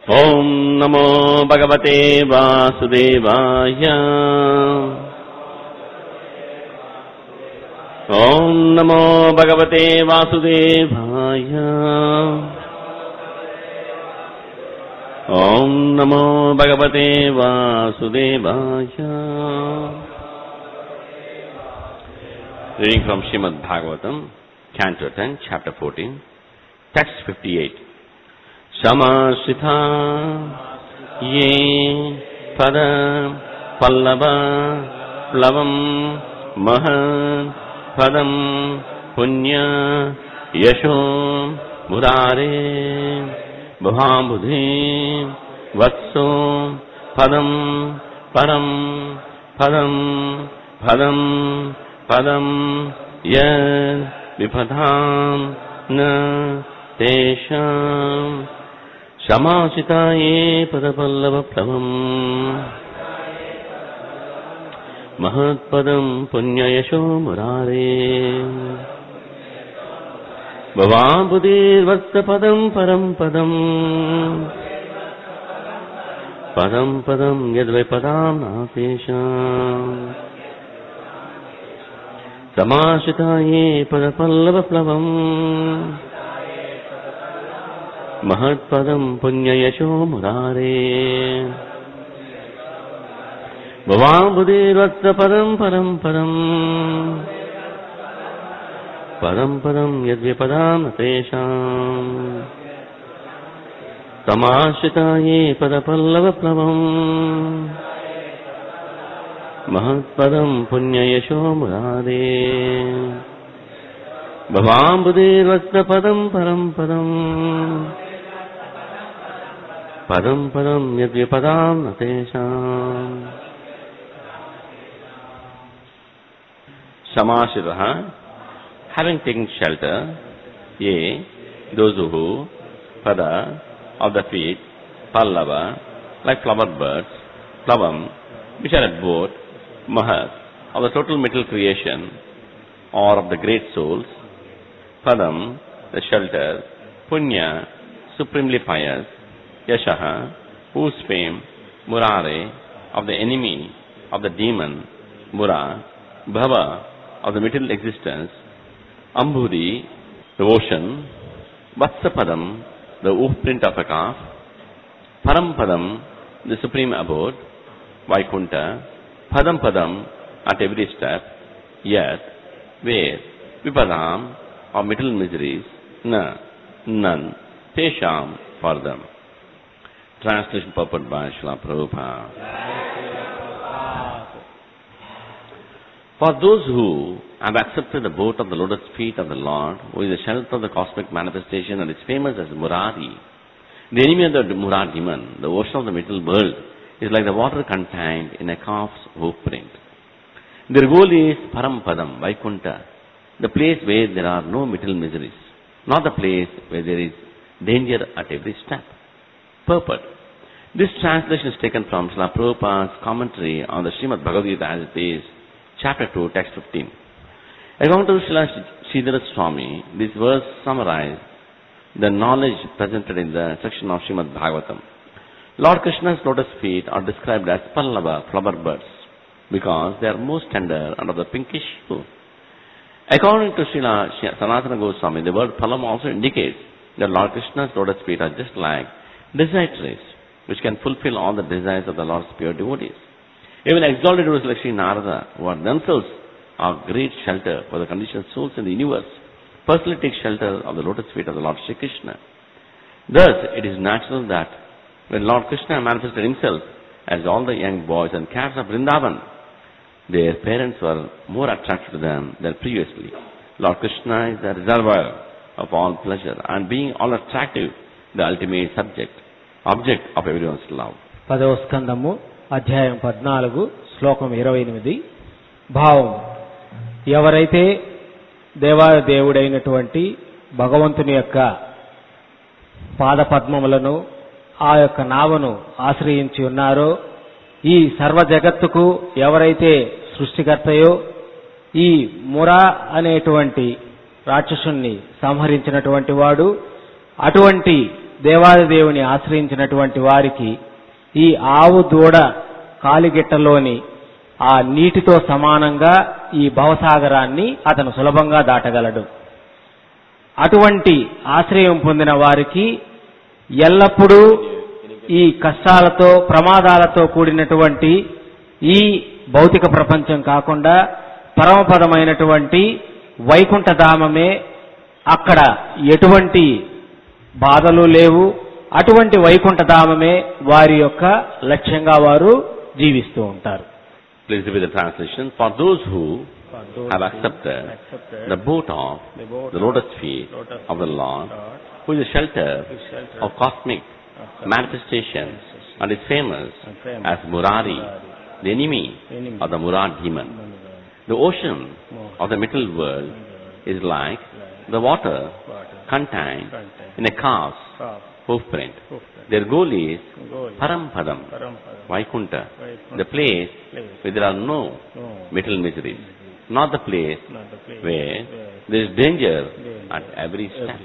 ఓం నమో భగవతే వాసుదేవాయ. ఓం నమో భగవతే వాసుదేవాయ. ఓం నమో భగవతే వాసుదేవాయ. Reading from Srimad Bhagavatam, Canto 10, Chapter 14, Text 58. Samashrita ye pada pallava plavam mahan padam punya yasho murare bhavambudhi vatso padam param padam padam padam yad vipadham na tesham Samasitaye padapallava plavam mahatpadam punyayasho murare bhavambudhir vatsapadam param padam padam padam yadvaipadam natesham Samasitaye padapallava plavam Mahatpadam punyayasho murare Bhavambudhir vatsapadam param padam Padam padam yadvipadam natesham Samashitaye padapallava plavam Mahatpadam punyayasho murare Bhavambudhir vatsapadam param padam Padam padam yadvipadam natesham. Samashitaha, having taken shelter, ye, those who, pada, of the feet, pallava, like flower birds, plavam, which are at both, mahat, of the total material creation, or of the great souls, padam, the shelter, punya, supremely pious, yashaha, whose fame, murare, of the enemy, of the demon, mura, bhava, of the material existence, ambudhi, the ocean, vatsapadam, the hoof print of a calf, parampadam, the supreme abode, vaikunta, padam padam, at every step, yet, where, vipadam, of material miseries, na, none, tesham, for them. Translation purport by Srila Prabhupada. For those who have accepted the boat of the lotus feet of the Lord, who is the shelter of the cosmic manifestation and is famous as Murari, the enemy of the Murari demon, the ocean of the material world, is like the water contained in a calf's hoof print. Their goal is Parampadam, Vaikunta, the place where there are no material miseries, not the place where there is danger at every step. Purport. This translation is taken from Srila Prabhupada's commentary on the Srimad Bhagavad Gita as it is, Chapter 2, Text 15. According to Srila Sridhara Swami, this verse summarizes the knowledge presented in the section of Srimad Bhagavatam. Lord Krishna's lotus feet are described as pallava, flower birds, because they are most tender and of the pinkish hue. According to Srila Sanatana Goswami, the word pallam also indicates that Lord Krishna's lotus feet are just like desire trees, which can fulfill all the desires of the Lord's pure devotees. Even exalted devotees like Sri Narada, who are themselves a great shelter for the conditioned souls in the universe, personally take shelter of the lotus feet of the Lord Sri Krishna. Thus, it is natural that when Lord Krishna manifested himself as all the young boys and calves of Vrindavan, their parents were more attracted to them than previously. Lord Krishna is the reservoir of all pleasure, and being all attractive, the ultimate object of everyone's love. పదవ స్కందము అధ్యాయం 14 శ్లోకం 28. భావం. ఎవరైతే దేవాదేవుడైనటువంటి భగవంతుని యొక్క పాదపద్మములను ఆ యొక్క నావను ఆశ్రయించి ఉన్నారో, ఈ సర్వ జగత్తుకు ఎవరైతే సృష్టికర్తయో ఈ మురా అనేటువంటి రాక్షసుణ్ణి సంహరించినటువంటి వాడు, అటువంటి దేవాదిదేవుని ఆశ్రయించినటువంటి వారికి ఈ ఆవు దూడ కాలిగిట్టలోని ఆ నీటితో సమానంగా ఈ భవసాగరాన్ని అతను సులభంగా దాటగలడు. అటువంటి ఆశ్రయం పొందిన వారికి ఎల్లప్పుడూ ఈ కష్టాలతో ప్రమాదాలతో కూడినటువంటి ఈ భౌతిక ప్రపంచం కాకుండా పరమపదమైనటువంటి వైకుంఠధామమే, అక్కడ ఎటువంటి బాధలు లేవు, అటువంటి వైకుంఠధామమే వారి యొక్క లక్ష్యంగా వారు జీవిస్తూ ఉంటారు. Please read the translation. For those who have accepted the boat of the lotus feet of the Lord, who is a shelter of cosmic manifestations and is famous as Murari, the enemy of the Murad demon. The ocean of the middle world is like the water contained in a calf's hoofprint. Their goal is Parampadam, Vaikunta, the place where there are no material miseries, not the place where there is danger at every step.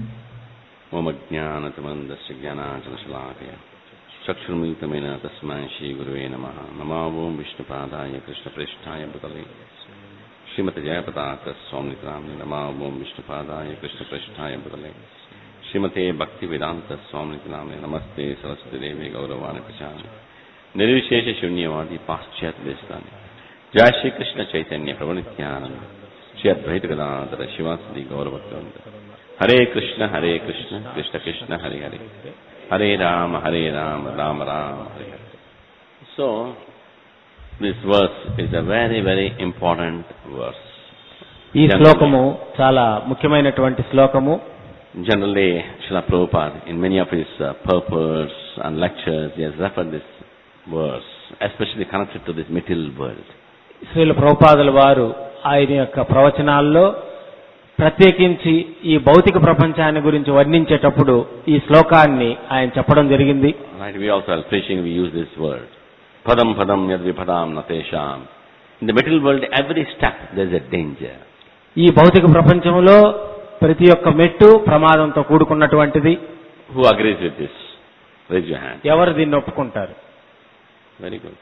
Om Ajnanatamandasya Jnanachanashalakaya Chakshurmilitamena Tasmai Shri Guruve Namaha Namo Om Vishnupadaya Krishna Presthaya Bhutale Srimati Jayapataka Swamnitramni Namo Om Vishnupadaya Krishna Presthaya Bhutale Srimate Bhakti Vedanta Swamnitramni Namaste Saraswati Devi Gauravani Prachani Nirvishesha Shunyavadi Paschat Vestani Jai Shri Krishna Chaitanya Prabhu Nityananda Shri Advaita Gadadhara Shivasadi Gauravakanta Hare Krishna Krishna Krishna Hare Hare Hare Rama Rama Rama Hare Hare. So, this verse is a very, very important verse. ఈ శ్లోకము చాలా ముఖ్యమైనటువంటి శ్లోకము. Generally, Srila Prabhupada, in many of his purports and lectures, he has referred this verse, especially connected to this material world. Srila ప్రభుపాదుల వారు ఆయన యొక్క ప్రవచనాల్లో ప్రత్యేకించి ఈ భౌతిక ప్రపంచాన్ని గురించి వర్ణించేటప్పుడు ఈ శ్లోకాన్ని ఆయన చెప్పడం జరిగింది. Right, we also are preaching, we use this word. Padam padam yad vipadam natesham. In the material world, every step there is a danger. ఈ భౌతిక ప్రపంచంలో ప్రతి ఒక్క మెట్టు ప్రమాదంతో కూడుకున్నటువంటిది. Who agrees with this? Raise your hand. ఎవరు దీన్ని ఒప్పుకుంటారు? Very good.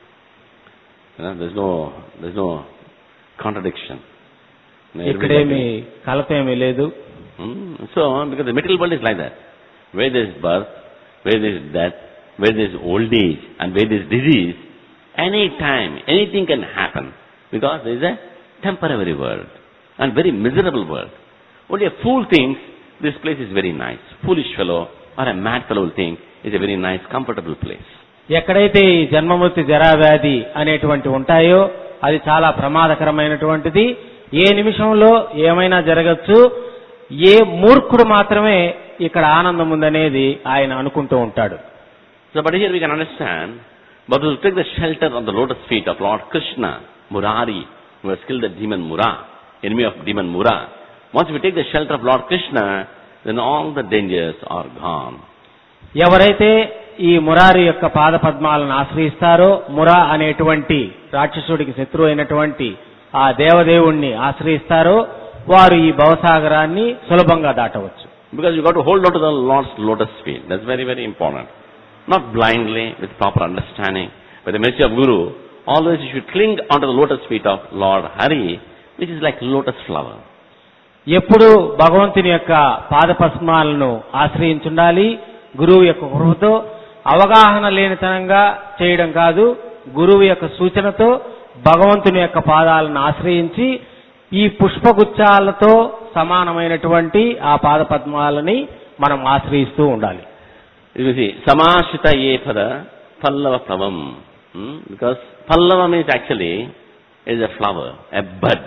There's no contradiction. ఇక్కడేమి కలపేమీ లేదు. So, because the material world is like that. Where there is birth, where there is death, where there is old age, and where there is disease, any time, anything can happen. Because there is a temporary world and very miserable world. Only a fool thinks this place is very nice. Foolish fellow or a mad fellow will think it's a very nice, comfortable place. ఎక్కడైతే ఈ జన్మమృతి జరావ్యాధి అనేటువంటి ఉంటాయో అది చాలా ప్రమాదకరమైనటువంటిది. ఏ నిమిషంలో ఏమైనా జరగచ్చు. ఏ మూర్ఖుడు మాత్రమే ఇక్కడ ఆనందం ఉందనేది ఆయన అనుకుంటూ ఉంటాడు. So, but here we can understand, but to take the shelter of the lotus feet of Lord Krishna, Murari, who has killed the demon Mura, enemy of demon Mura. Once we take the shelter of Lord Krishna, then all the dangers are gone. ఎవరైతే ఈ మురారి యొక్క పాద పద్మాలను ఆశ్రయిస్తారో, మురా అనేటువంటి రాక్షసుడికి శత్రువు అయినటువంటి ఆ దేవదేవుణ్ణి ఆశ్రయిస్తారో వారు ఈ భవసాగరాన్ని సులభంగా దాటవచ్చు. Because you got to hold on to the Lord's lotus feet. That's very, very important. Not blindly, with proper understanding. By the mercy of Guru, always you should cling onto the lotus feet of Lord Hari, which is like lotus flower. ఎప్పుడు భగవంతుని యొక్క పాద పద్మాలను ఆశ్రయించుండాలి. గురువు యొక్క కృపతో అవగాహన లేనితనంగా చేయడం కాదు, గురువు యొక్క సూచనతో భగవంతుని యొక్క పాదాలను ఆశ్రయించి ఈ పుష్పగుచ్చాలతో సమానమైనటువంటి ఆ పాద పద్మాలని మనం ఆశ్రయిస్తూ ఉండాలి. You see, samashita ye pada pallava plavam. Because pallava means actually is a flower, a bud.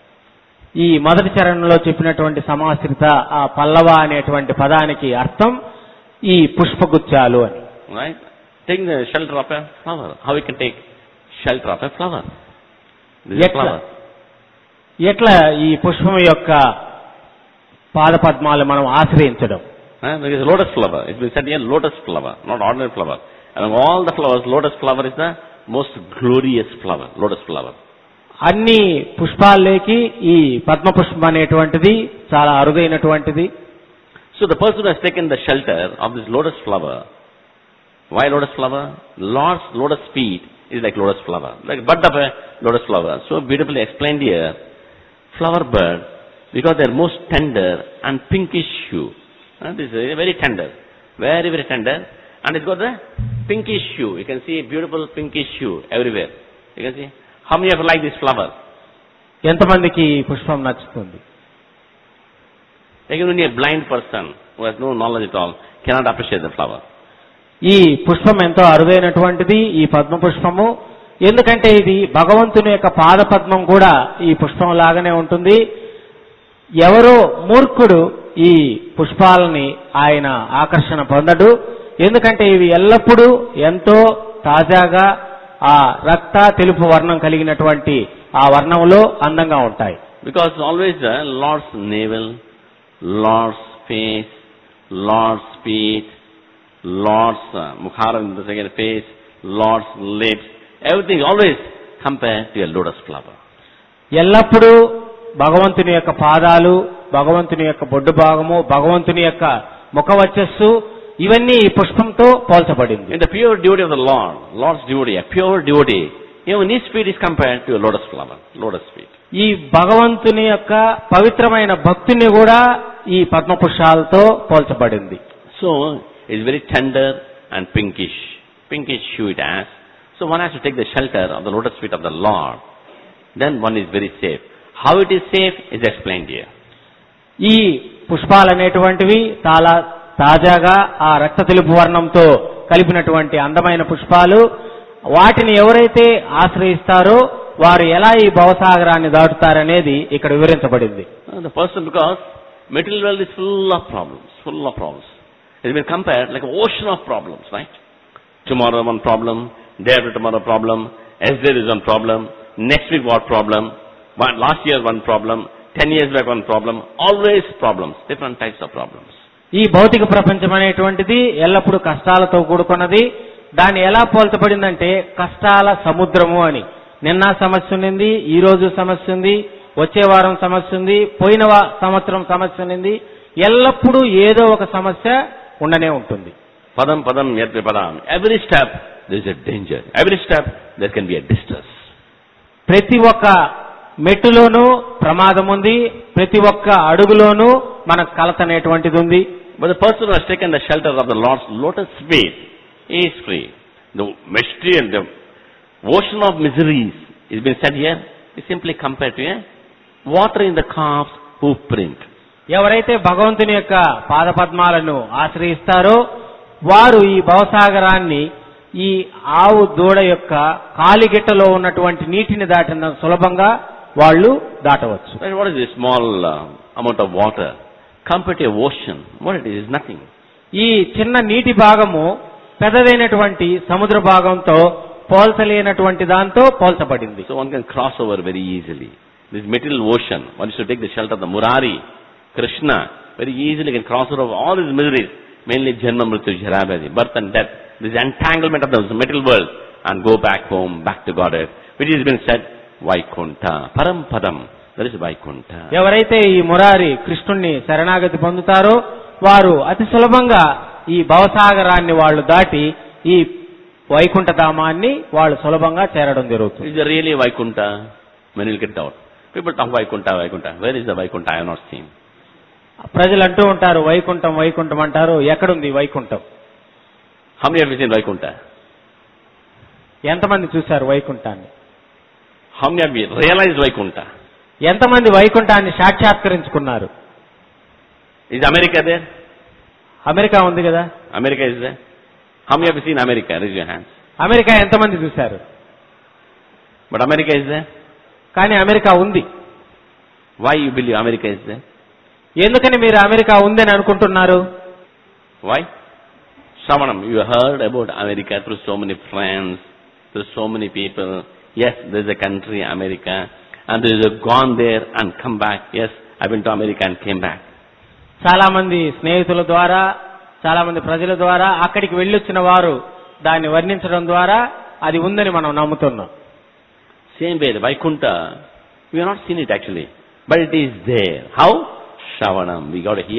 ఈ మొదటి చరణంలో చెప్పినటువంటి సమాశ్రిత ఆ పల్లవ అనేటువంటి పదానికి అర్థం ఈ పుష్పగుచ్చాలు అని. Right? Taking the shelter of a flower. How we can take shelter of a flower? This is flower. ఎట్లా ఈ పుష్పం యొక్క పాద పద్మాలు మనం ఆశ్రయించడం? There is a lotus flower. It will said here lotus flower, not ordinary flower. Among all the flowers, lotus flower is the most glorious flower, lotus flower. అన్ని పుష్పాల్లోకి ఈ పద్మ పుష్పం అనేటువంటిది చాలా అరుదైనటువంటిది. So So the person who has taken the shelter of this lotus flower, why lotus flower? Lord's lotus feet is like lotus flower, like bud of a lotus flower. So beautifully explained here, flower bud, because they are most tender and pinkish hue. This is very tender, very, very tender. And it's got the pinkish hue. You can see beautiful pinkish hue everywhere. You can see. How many of you like this flower? ఎంతమందికి ఈ పుష్పం నచ్చుతుంది? Even a blind person who has no knowledge at all cannot appreciate the flower. ఈ పుష్పం ఎంతో అరుదైనటువంటిది, ఈ పద్మ పుష్పము. ఎందుకంటే ఇది భగవంతుని యొక్క పాద పద్మం కూడా ఈ పుష్పం లాగానే ఉంటుంది. ఎవరో మూర్ఖుడు ఈ పుష్పాలని ఆయన ఆకర్షణ పొందడు. ఎందుకంటే ఇవి ఎల్లప్పుడూ ఎంతో తాజాగా ఆ రక్త తెలుపు వర్ణం కలిగినటువంటి ఆ వర్ణంలో అందంగా ఉంటాయి. Because always the Lord's navel, Lord's face, Lord's feet, Lord's mukharam, the second face, Lord's lips, everything always compared to a lotus flower. ఎల్లప్పుడూ భగవంతుని యొక్క పాదాలు, భగవంతుని యొక్క బొడ్డు భాగము, భగవంతుని యొక్క ముఖ వచ్చస్సు ఇవన్నీ ఈ పుష్పంతో పోల్చబడింది. In the pure devotee of the Lord, Lord's devotee, a pure devotee, even his feet is compared to a lotus flower, lotus feet. ఈ భగవంతుని యొక్క పవిత్రమైన భక్తుని కూడా ఈ పద్మ పుష్పాలతో పోల్చబడింది. So it is very tender and pinkish hue it has. So one has to take the shelter of the lotus feet of the Lord. Then one is very safe. How it is safe is explained here. ఈ పుష్పాలనేటువంటివి చాలా తాజాగా ఆ రక్త తెలుపు వర్ణంతో కలిపినటువంటి అందమైన పుష్పాలు. వాటిని ఎవరైతే ఆశ్రయిస్తారో వారు ఎలా ఈ భవసాగరాన్ని దాటుతారనేది ఇక్కడ వివరించబడింది. The person, because material world is full of problems. It has been compared like an ocean of problems, right? Tomorrow one problem, day after tomorrow problem, yesterday is one problem, next week what problem, last year one problem, 10 years back one problem, always problems, different types of problems. ఈ భౌతిక ప్రపంచం అనేటువంటిది ఎల్లప్పుడూ కష్టాలతో కూడుకున్నది. దాన్ని ఎలా పోల్చబడిందంటే కష్టాల సముద్రము అని. నిన్న సమస్య ఉంది, ఈ రోజు సమస్య ఉంది, వచ్చే వారం సమస్య ఉంది, పోయిన సంవత్సరం సమస్య ఉంది. ఎల్లప్పుడూ ఏదో ఒక సమస్య ఉండనే ఉంటుంది. Padam padam yat vipadam. Every step there is a danger. Every step there can be a distress. ప్రతి ఒక్క మెట్టులోనూ ప్రమాదం ఉంది, ప్రతి ఒక్క అడుగులోనూ మనకు కలత అనేటువంటిది ఉంది. But the person who has taken the shelter of the Lord's lotus feet is free. The mystery and the ocean of miseries is been said here is simply compared to a water in the calf's hoof print. ఎవరైతే భగవంతుని యొక్క పాదపద్మాలను ఆశ్రయిస్తారో వారు ఈ భవసాగరాన్ని ఈ ఆవు దూడ యొక్క కాలిగిట్టలో ఉన్నటువంటి నీటిని దాటిన సులభంగా వాళ్ళు దాటవచ్చు. What is this small amount of water compared to a ocean? What it is nothing. ఈ చిన్న నీటి భాగము పెద్దదైనటువంటి సముద్ర భాగంతో పోల్చలేనటువంటి దాంతో పోల్చబడింది. So one can cross over very easily. This material ocean, one is to take the shelter of the Murari, Krishna, very easily can cross over all these miseries, mainly Janma Mrityu Jarabhadi, birth and death, this entanglement of the material world, and go back home, back to Godhead, which has been said, Vaikunta, Param Padam, that is Vaikunta. ఎవరైతే ఈ మురారి కృష్ణుణ్ణి శరణాగతి పొందుతారో వారు అతి సులభంగా ఈ భవసాగరాన్ని వాళ్ళు దాటి ఈ వైకుంఠ ధామాన్ని వాళ్ళు సులభంగా చేరడం జరుగుతుంది. Is there really Vaikunta? When you get out, people talk Vaikunta. Where is the Vaikunta? I have not seen. ప్రజలు అంటూ ఉంటారు వైకుంఠం అంటారు. ఎక్కడుంది Vaikuntham? How many have you seen Vaikunta? ఎంతమంది చూశారు వైకుంఠాన్ని? How many have you realized Vaikunta? ఎంతమంది వైకుంఠాన్ని సాక్షాత్కరించుకున్నారు? Is America there? అమెరికా ఉంది కదా. America is there. How many have you seen America? Raise your hands. America ఎంతమంది చూశారు? But America is there. కానీ అమెరికా ఉంది. Why you believe America is there? ఎందుకని మీరు అమెరికా ఉందని అనుకుంటున్నారు? Why? Shravanam, you heard about America through so many friends, through so many people. Yes, there is a country, America, and there is a gone there and come back. Yes, I went to America and came back. చాలా మంది స్నేహితుల ద్వారా, చాలా మంది ప్రజల ద్వారా అక్కడికి వెళ్ళొచ్చిన వారు దాన్ని వర్ణించడం ద్వారా అది ఉందని మనం నమ్ముతున్నాం. Same way, the Vaikunta, we have not seen it actually, but it is there. How? Shravanam, we got to hear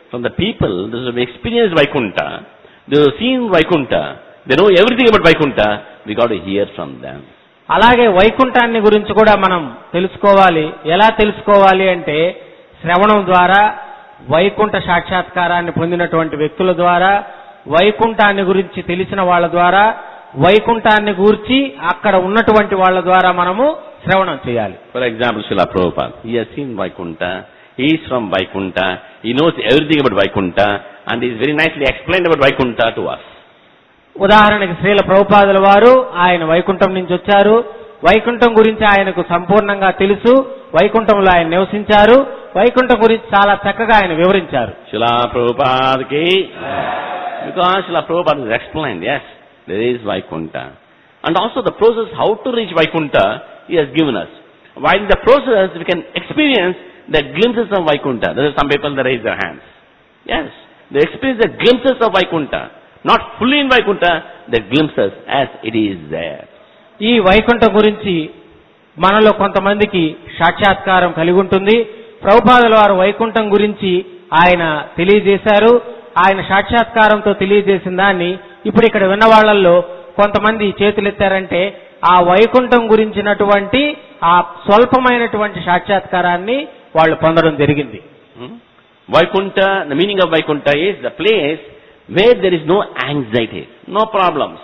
from the people, those who have experienced Vaikuntha, those who have seen Vaikuntha, they know everything about Vaikuntha, we got to hear from them. అలాగే వైకుంఠాన్ని గురించి కూడా మనం తెలుసుకోవాలి. ఎలా తెలుసుకోవాలి అంటే శ్రవణం ద్వారా, వైకుంఠ సాక్షాత్కారాన్ని పొందినటువంటి వ్యక్తుల ద్వారా, వైకుంఠాన్ని గురించి తెలిసిన వాళ్ళ ద్వారా, వైకుంఠాన్ని గూర్చి అక్కడ ఉన్నటువంటి వాళ్ళ ద్వారా మనము శ్రవణం చేయాలి. For example, Srila Prabhupada, he has seen Vaikuntha, he is from Vaikuntha, he knows everything about Vaikuntha, and he is very nicely explained about Vaikuntha to us. ఉదాహరణకి శ్రీల ప్రభుపాదుల వారు ఆయన వైకుంఠం నుంచి వచ్చారు. వైకుంఠం గురించి ఆయనకు సంపూర్ణంగా తెలుసు. వైకుంఠంలో ఆయన నివసించారు. వైకుంఠం గురించి చాలా చక్కగా ఆయన వివరించారు. Srila Prabhupada ki, because Srila Prabhupada has explained, yes, there is Vaikuntha. And also the process how to reach Vaikuntha, he has given us. While in the process, we can experience the glimpses of Vaikuntha. There are some people that raise their hands. Yes, they experience the glimpses of Vaikuntha. Not fully in Vaikuntha, the glimpses as it is there. ఈ వైకుంఠం గురించి మనలో కొంతమందికి సాక్షాత్కారం కలిగి ఉంటుంది. ప్రభుపాదుల వారు వైకుంఠం గురించి ఆయన తెలియజేశారు. ఆయన సాక్షాత్కారంతో తెలియజేసిన దాన్ని ఇప్పుడు ఇక్కడ విన్న వాళ్ళల్లో కొంతమంది చేతులెత్తారంటే ఆ వైకుంఠం గురించినటువంటి ఆ స్వల్పమైనటువంటి సాక్షాత్కారాన్ని వాళ్ళు పొందడం జరిగింది. Vaikuntha, the meaning of Vaikuntha is the place where there is no anxiety, no problems.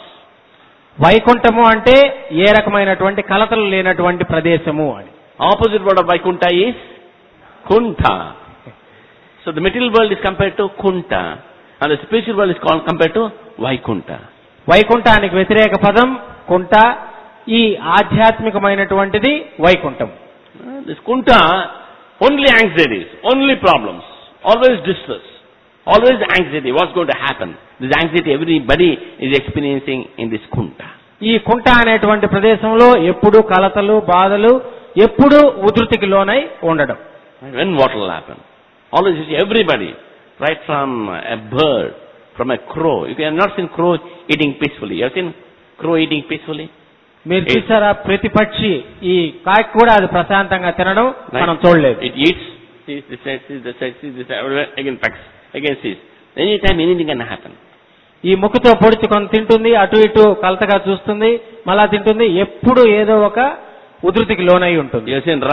వైకుంఠము అంటే ఏ రకమైనటువంటి కలతలు లేనటువంటి ప్రదేశము అని. Opposite word of Vaikuntha is Kuntha. So the material world is compared to Kuntha, and the spiritual world is called compared to Vaikuntha. వైకుంఠానికి వ్యతిరేక పదం కుంట, ఈ ఆధ్యాత్మికమైనటువంటిది Vaikuntham. This Kuntha, only anxieties, only problems, always distress, always anxiety. What's going to happen? This anxiety everybody is experiencing in this Kuntha. ఈ కుంట అనేటువంటి ప్రదేశంలో ఎప్పుడు కలతలు, బాధలు, ఎప్పుడు ఉధృతికి లోనై ఉండడం. When what will happen? Always you see everybody, right from a bird, from a crow. You have not seen crow eating peacefully. You have seen crow eating peacefully? మీరు చూసారా ప్రతి పక్షి ఈ కాకి కూడా అది ప్రశాంతంగా తినడం మనం చూడలేదు. It eats, sees this side, sees this side, sees this side, again pecks, again sees. Anytime anything can happen. ఈ ముక్కుతో పొడుచుకొని తింటుంది, అటు ఇటు కలతగా చూస్తుంది, మళ్ళా తింటుంది, ఎప్పుడు ఏదో ఒక ఉధృతికి లోనై ఉంటుంది. You have seen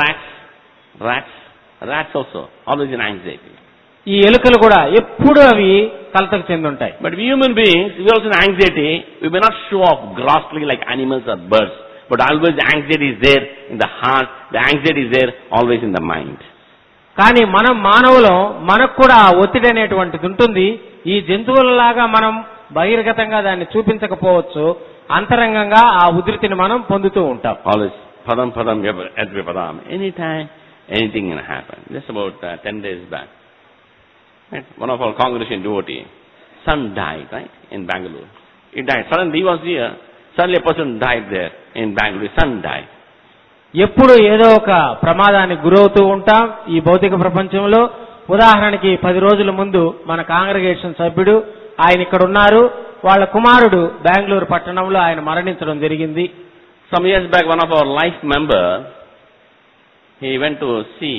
rats also, always in anxiety. ఈ ఎలుకలు కూడా ఎప్పుడు అవి కలతకు చెందుంటాయి. But we human beings, we also in anxiety, we may not show off grossly like animals or birds, but always the anxiety is there in the heart, the anxiety is there always in the mind. కానీ మనం మానవులం, మనకు కూడా ఆ ఒత్తిడి అనేటువంటిది ఉంటుంది. ఈ జంతువులలాగా మనం బహిర్గతంగా దాన్ని చూపించకపోవచ్చు, అంతరంగంగా ఆ ఉధృతిని మనం పొందుతూ ఉంటాం. Always padam padam padam. Anytime anything can happen. Just about 10 days back, right? One of our congregation devotee, son died, right, in Bangalore. He died. Suddenly he was here. Suddenly a person died there in Bangalore. Son died. ఎప్పుడు ఏదో ఒక ప్రమాదానికి గురవుతూ ఉంటాం ఈ భౌతిక ప్రపంచంలో. ఉదాహరణకి 10 రోజుల ముందు మన కాంగ్రిగేషన్ సభ్యుడు ఆయన ఇక్కడ ఉన్నారు. వాళ్ళ కుమారుడు బెంగళూరు పట్టణంలో ఆయన మరణించడం జరిగింది. Some years back, one of our life member, he went to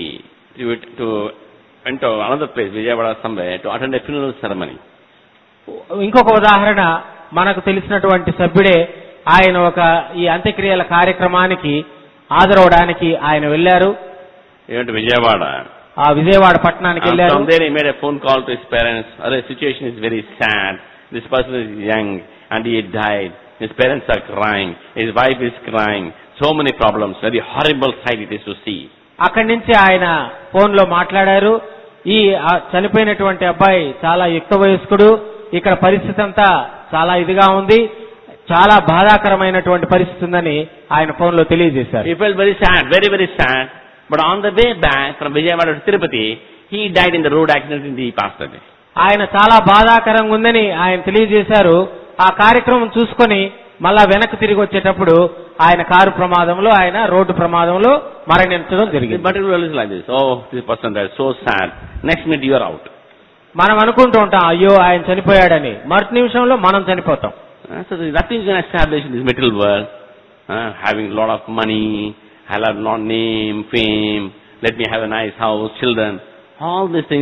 another place, Vijayawada somewhere, to attend a funeral ceremony. ఇంకొక ఉదాహరణ మనకు తెలిసినటువంటి సభ్యుడే ఆయన ఒక ఈ అంత్యక్రియల కార్యక్రమానికి హాజరవడానికి ఆయన వెళ్ళారు. He went to Vijayawada. ఆ విజయవాడ పట్టణానికి వెళ్ళారు. From there he made a phone call to his parents. The situation is very sad. This person is young and he died. His parents are crying. His wife is crying. So many problems. Very horrible sight it is to see. అక్కడి నుంచి ఆయన phone లో మాట్లాడారు. ఈ చనిపోయినటువంటి అబ్బాయి చాలా యుక్త వయస్కుడు. ఇక్కడ పరిస్థితి అంతా చాలా ఇదిగా ఉంది, చాలా బాధాకరమైనటువంటి పరిస్థితి ఉందని ఆయన ఫోన్ లో తెలియజేశారు. He felt very sad, very very sad. But on the way back from Vijayawada to Tirupati, he died in the road accident and he passed away. ఆయన చాలా బాధాకరంగా ఉందని ఆయన తెలియజేశారు. ఆ కార్యక్రమం చూసుకొని మళ్ళా వెనక్కి తిరిగి వచ్చేటప్పుడు ఆయన కారు ప్రమాదంలో, ఆయన రోడ్డు ప్రమాదంలో మరణించడం జరిగింది. But it was like this. Oh, this person died, so sad. Next minute you are out. మనం అనుకుంటూ ఉంటాం అయ్యో ఆయన చనిపోయాడని, మరుసటి నిమిషంలో మనం చనిపోతాం. So nothing is going to establish in this material world. Having a lot of money, have a lot of name, fame, let me have a nice house, children. All these things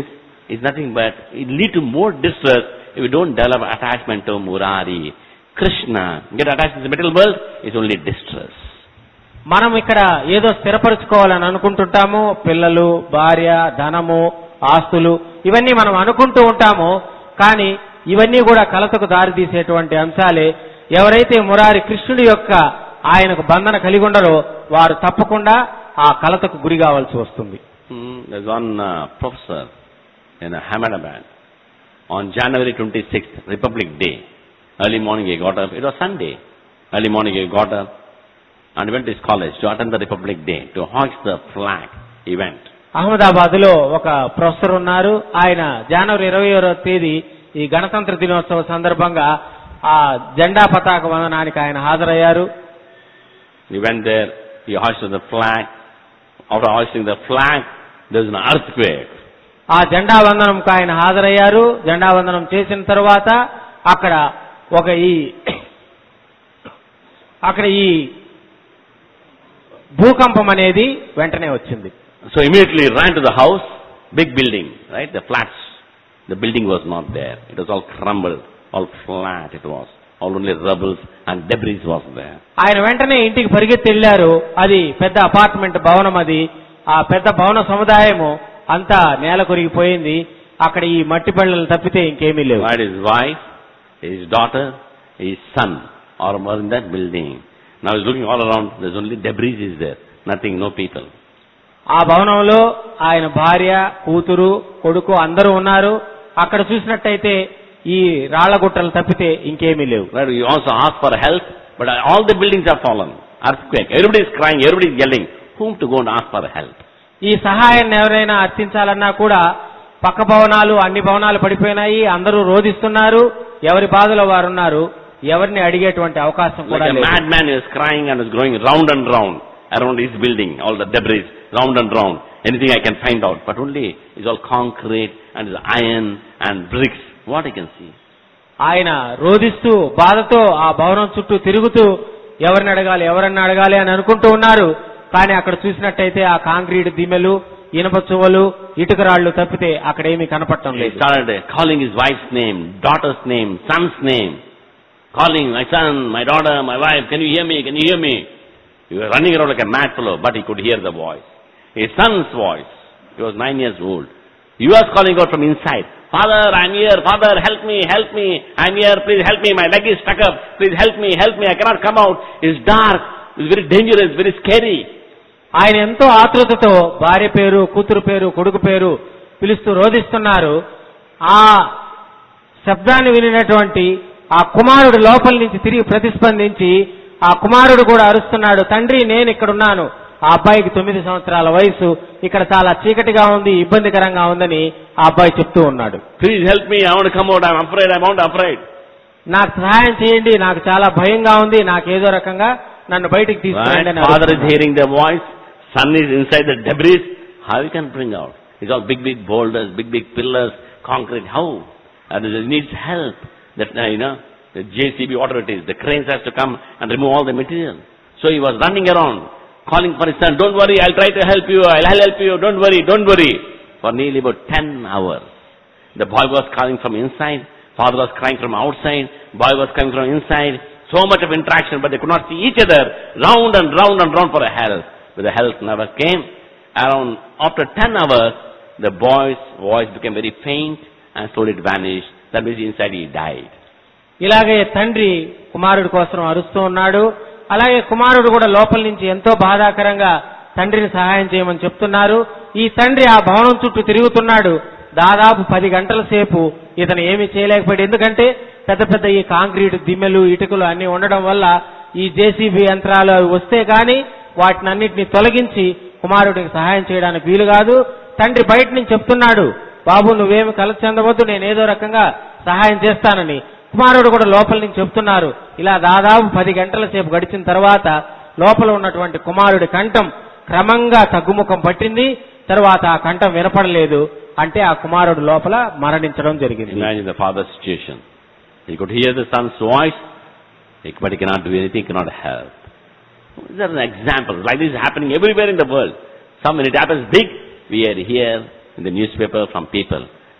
is nothing but, it lead to more distress if you don't develop attachment to Murari. Krishna, get attached to the material world, is only distress. మనం ఇక్కడ ఏదో స్థిరపరచుకోవాలని అనుకుంటుంటాము. పిల్లలు, భార్య, ధనము, ఆస్తులు ఇవన్నీ మనం అనుకుంటూ ఉంటాము. కానీ ఇవన్నీ కూడా కలతకు దారితీసేటువంటి అంశాలే. ఎవరైతే మురారి కృష్ణుడి యొక్క ఆయనకు బంధన కలిగి ఉండరో వారు తప్పకుండా ఆ కలతకు గురి కావాల్సి వస్తుంది. There's one professor in Ahmedabad on January 26th, Republic Day. Early morning he got up. It was Sunday. Early morning he got up and went to his college to attend the Republic Day, to hoist the flag event. Ahmedabad లో ఒక professor ఉన్నారు. ఆయన జనవరి 21వ తేదీ ఈ గణతంత్ర దినోత్సవ సందర్భంగా ఆ జెండా పతాక వందనానికి ఆయన హాజరయ్యారు. He went there, he hoisted the flag. After hoisting the flag, there was an earthquake. ఆ జెండా వందనంకు ఆయన హాజరయ్యారు. జెండా వందనం చేసిన తర్వాత అక్కడ ఈ భూకంపం అనేది వెంటనే వచ్చింది. So immediately ran to the house, big building, right? The flats. The building was not there. It was all crumbled, all flat it was. All only rubbles and debris was there. ఆయన వెంటనే ఇంటికి పరిగెత్తి వెళ్ళారు. అది పెద్ద apartment భవనం. అది ఆ పెద్ద భవన సముదాయము అంతా నేల కొరిగిపోయింది. అక్కడ ఈ మట్టి పళ్ళలు తప్పితే ఇంకేమీ లేవు. His wife, his daughter, his son are in that building. Now he's looking all around. There's only debris is there. Nothing, no people. ఆ భవనంలో ఆయన భార్య, కూతురు, కొడుకు అందరూ ఉన్నారు. అక్కడ చూసినట్టయితే ఈ రాళ్లగుట్టలు తప్పితే ఇంకేమీ లేవు. Right, you also ask for help, but all the buildings have fallen. Earthquake. Everybody is crying, everybody is yelling. Whom to go and ask for help? ఈ సహాయాన్ని ఎవరైనా అర్థించాలన్నా కూడా పక్క భవనాలు, అన్ని భవనాలు పడిపోయినాయి. అందరూ రోధిస్తున్నారు. ఎవరి బాధలో వారు ఉన్నారు. ఎవరిని అడిగేటువంటి అవకాశం కూడా లేదు. Like a madman is crying and is going round and round around his building, all the debris, round and round. Anything I can find out, but only it's all concrete and it's iron and bricks. What I can see. ఆయన రోధిస్తూ బాధతో ఆ భవనం చుట్టూ తిరుగుతూ ఎవరిని అడగాలి అని అనుకుంటూ ఉన్నారు. కానీ అక్కడ చూసినట్టయితే ఆ కాంక్రీట్ దిమ్మెలు, ఇనుప చువ్వలు, ఇటుకరాళ్లు తప్పితే అక్కడ ఏమీ కనపడటం లేదు. He started calling his wife's name, daughter's name, son's name. Calling, my son, my daughter, my wife, can you hear me? Can you hear me? He was running around like a mad fellow, but he could hear the voice. His son's voice. He was 9 years old. He was calling out from inside. Father, I'm here. Father, help me, help me. I'm here. Please help me. My leg is stuck up. Please help me, help me. I cannot come out. It's dark. It's very dangerous, very scary. ఆయన ఎంతో ఆతృతతో భార్య పేరు, కూతురు పేరు, కొడుకు పేరు పిలుస్తూ రోధిస్తున్నారు. ఆ శబ్దాన్ని వినినటువంటి ఆ కుమారుడు లోపల నుంచి తిరిగి ప్రతిస్పందించి ఆ కుమారుడు కూడా అరుస్తున్నాడు, తండ్రి నేను ఇక్కడున్నాను. ఆ అబ్బాయికి 9 సంవత్సరాల వయసు. ఇక్కడ చాలా చీకటిగా ఉంది, ఇబ్బందికరంగా ఉందని ఆ అబ్బాయి చెప్తూ ఉన్నాడు. Please help me, I want to come out, I'm afraid. నాకు సహాయం చేయండి, నాకు చాలా భయంగా ఉంది, నాకేదో రకంగా నన్ను బయటికి తీసుకురండి అని. Father is hearing the voice, son is inside the debris. How he can bring out? It's all big boulders, big pillars, concrete. How? And it needs help. That the JCB, whatever it is, the cranes has to come and remove all the material. So he was running around, calling for his son, don't worry, I'll try to help you, I'll help you, don't worry. For nearly about 10 hours. The boy was calling from inside, father was crying from outside, boy was crying from inside. So much of interaction, but they could not see each other, round and round and round for a help. But the help never came. After 10 hours, the boy's voice became very faint and slowly it vanished. That means inside he died. ఇలాగే తండ్రి కుమారుడి కోసం అరుస్తూ ఉన్నాడు. అలాగే కుమారుడు కూడా లోపల నుంచి ఎంతో బాధాకరంగా తండ్రిని సహాయం చేయమని చెప్తున్నారు. ఈ తండ్రి ఆ భవనం చుట్టూ తిరుగుతున్నాడు. దాదాపు 10 గంటల సేపు ఇతను ఏమీ చేయలేకపోయాడు. ఎందుకంటే పెద్ద ఈ కాంక్రీట్ దిమ్మెలు, ఇటుకలు అన్ని ఉండడం వల్ల ఈ జేసీబీ యంత్రాలు అవి వస్తే గాని వాటినన్నిటిని తొలగించి కుమారుడికి సహాయం చేయడానికి వీలు కాదు. తండ్రి బయట నుంచి చెప్తున్నాడు, బాబు నువ్వేమి కలత చెందవద్దు, నేనేదో రకంగా సహాయం చేస్తానని. కుమారుడు కూడా లోపల నుంచి చెప్తున్నారు. ఇలా దాదాపు 10 గంటల సేపు గడిచిన తర్వాత లోపల ఉన్నటువంటి కుమారుడి కంఠం క్రమంగా తగ్గుముఖం పట్టింది. తర్వాత ఆ కంఠం వినపడలేదు. అంటే ఆ కుమారుడు లోపల మరణించడం జరిగింది. Imagine the father's situation. He could hear the son's voice, but he cannot do anything, cannot help. These are examples. Like this is happening everywhere in the world. When it happens big, we are here in the newspaper from people.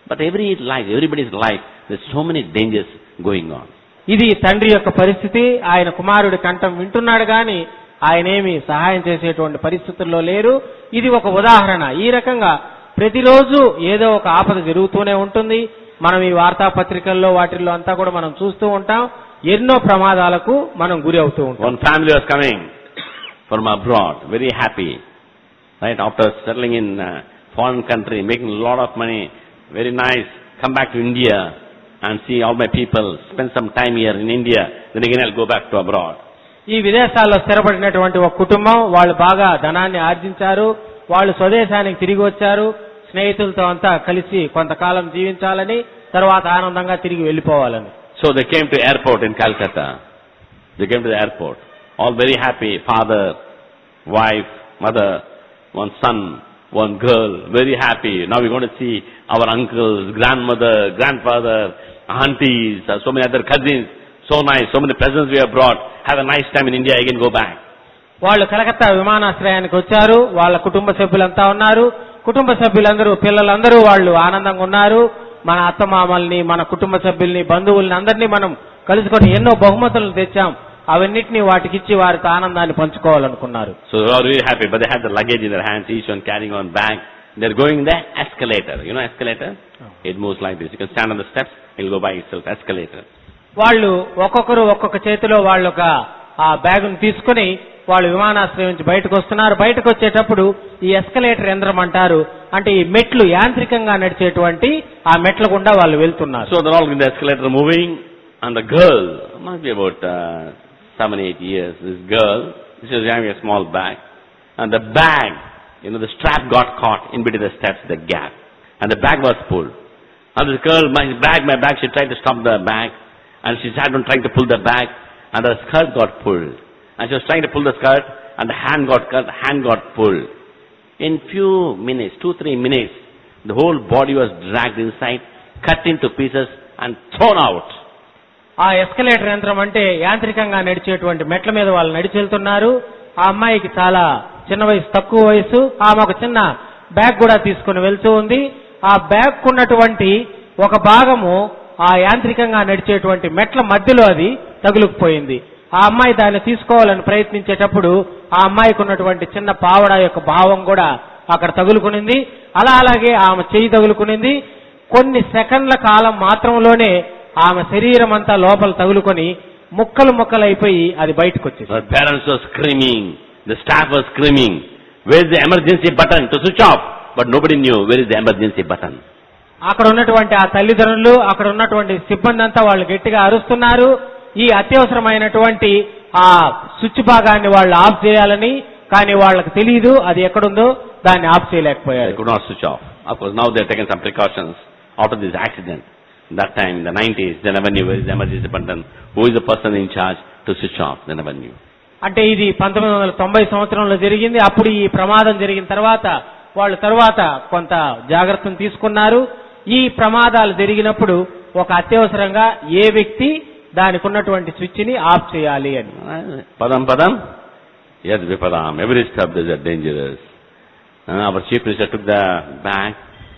But everybody's life, there's so many dangers going on. ఇది తండ్రి యొక్క పరిస్థితి. ఆయన కుమారుడి కంఠం వింటున్నాడు గాని ఆయనేమి సహాయం చేసేటువంటి పరిస్థితుల్లో లేరు. ఇది ఒక ఉదాహరణ. ఈ రకంగా ప్రతిరోజు ఏదో ఒక ఆపద జరుగుతూనే ఉంటుంది. మనం ఈ వార్తాపత్రికల్లో వాటిల్లో అంతా కూడా మనం చూస్తూ ఉంటాం. ఎన్నో ప్రమాదాలకు మనం గురి అవుతూ ఉంటాం. One family was coming from abroad, very happy, right? After settling in foreign country, making a lot of money, very nice. Come back to India and see all my people. Spend some time here in India. Then again I'll go back to abroad. ఈ విదేశాల్లో స్థిరపడినటువంటి ఒక కుటుంబం, వాళ్ళు బాగా ధనాన్ని ఆర్జించారు. వాళ్ళు స్వదేశానికి తిరిగి వచ్చారు. స్నేహితులతో అంతా కలిసి కొంతకాలం జీవించాలని, తర్వాత ఆనందంగా తిరిగి వెళ్ళిపోవాలని. So they came to airport in Calcutta. They came to the airport. All very happy. Father, wife, mother, one son, one girl. Very happy. Now we're going to see our uncles, grandmother, grandfather, aunties, so many other cousins. So nice. So many presents we have brought. Have a nice time in India. Again go back. వాళ్ళు కలకత్తా విమానాశ్రయానికి వచ్చారు. వాళ్ళ కుటుంబ సభ్యులంతా ఉన్నారు. కుటుంబ సభ్యులందరూ, పిల్లలందరూ వాళ్ళు ఆనందంగా ఉన్నారు. మన అత్తమామల్ని, మన కుటుంబ సభ్యుల్ని, బంధువుల్ని అందరినీ మనం కలుసుకొని ఎన్నో బహుమతులు తెచ్చాం. అవన్నిటినీ వాటికిచ్చి వారితో ఆనందాన్ని పంచుకోవాలనుకున్నారు. So they were really happy, but they had the luggage in their hands, each one carrying on bag. They're going the escalator. You know escalator? It moves like this. You can stand on the steps, it'll go by itself. Escalator. వాళ్ళు ఒక్కొక్కరు ఒక్కొక్క చేతిలో వాళ్ళు ఒక ఆ బ్యాగును తీసుకుని వాళ్ళు విమానాశ్రయం నుంచి బయటకు వస్తున్నారు. బయటకు వచ్చేటప్పుడు ఈ ఎస్కలేటర్ యంత్రం అంటారు. అంటే ఈ మెట్లు యాంత్రికంగా నడిచేటువంటి ఆ మెట్ల గుండా వాళ్ళు వెళ్తున్నారు. So they're all in the escalator moving, and the girl must be about 7-8 years. This girl, she was having a small bag, and the bag, the strap got caught in between the steps, the gap, and the bag was pulled. And this girl, my bag, she tried to stop the bag, and she sat on trying to pull the bag, and the skirt got pulled. And she was trying to pull the skirt, and the hand got cut, the hand got pulled. In few minutes, 2-3 minutes, the whole body was dragged inside, cut into pieces, and thrown out. ఆ escalator యంత్రం అంటే యాంత్రికంగా నడిచేటువంటి మెట్ల మీద వాళ్ళు నడిచి వెళ్తున్నారు. ఆ అమ్మాయికి చాలా చిన్న వయసు, తక్కువ వయసు. ఆమె ఒక చిన్న బ్యాగ్ కూడా తీసుకుని వెళ్తూ ఉంది. ఆ బ్యాగ్ ఉన్నటువంటి ఒక భాగము ఆ యాంత్రికంగా నడిచేటువంటి మెట్ల మధ్యలో అది తగులుకుపోయింది. ఆ అమ్మాయి దాన్ని తీసుకోవాలని ప్రయత్నించేటప్పుడు ఆ అమ్మాయికి ఉన్నటువంటి చిన్న పావడ యొక్క భావం కూడా అక్కడ తగులుకునింది. అలాగే ఆమె చెయ్యి తగులుకునింది. కొన్ని సెకండ్ల కాలం మాత్రంలోనే ఆమె శరీరం అంతా లోపల తగులుకొని ముక్కలైపోయి అది బయటకు వచ్చింది. Her parents were screaming, the staff was screaming, where is the emergency button to switch off? But nobody knew where is the emergency button. అక్కడ ఉన్నటువంటి ఆ తల్లిదండ్రులు, అక్కడ ఉన్నటువంటి సిబ్బంది అంతా వాళ్ళు గట్టిగా అరుస్తున్నారు. ఈ అత్యవసరమైనటువంటి ఆ స్విచ్ భాగాన్ని వాళ్ళు ఆఫ్ చేయాలని, కానీ వాళ్ళకి తెలియదు అది ఎక్కడుందో, దాన్ని ఆఫ్ చేయలేకపోయారు. They could not switch off. Of course, now they have taken some precautions after this accident. That time, in the 90s, they never knew where is the emergency button, who is the person in charge to switch off. They never knew. అంటే ఇది 1990 సంవత్సరంలో జరిగింది. అప్పుడు ఈ ప్రమాదం జరిగిన తర్వాత వాళ్ళు తర్వాత కొంత జాగ్రత్తను తీసుకున్నారు. ఈ ప్రమాదాలు జరిగినప్పుడు ఒక అత్యవసరంగా ఏ వ్యక్తి దానికి ఉన్నటువంటి స్విచ్ ని ఆఫ్ చేయాలి అని. Padam, yes, vipadam. Every step is dangerous. Our chief minister took the bag,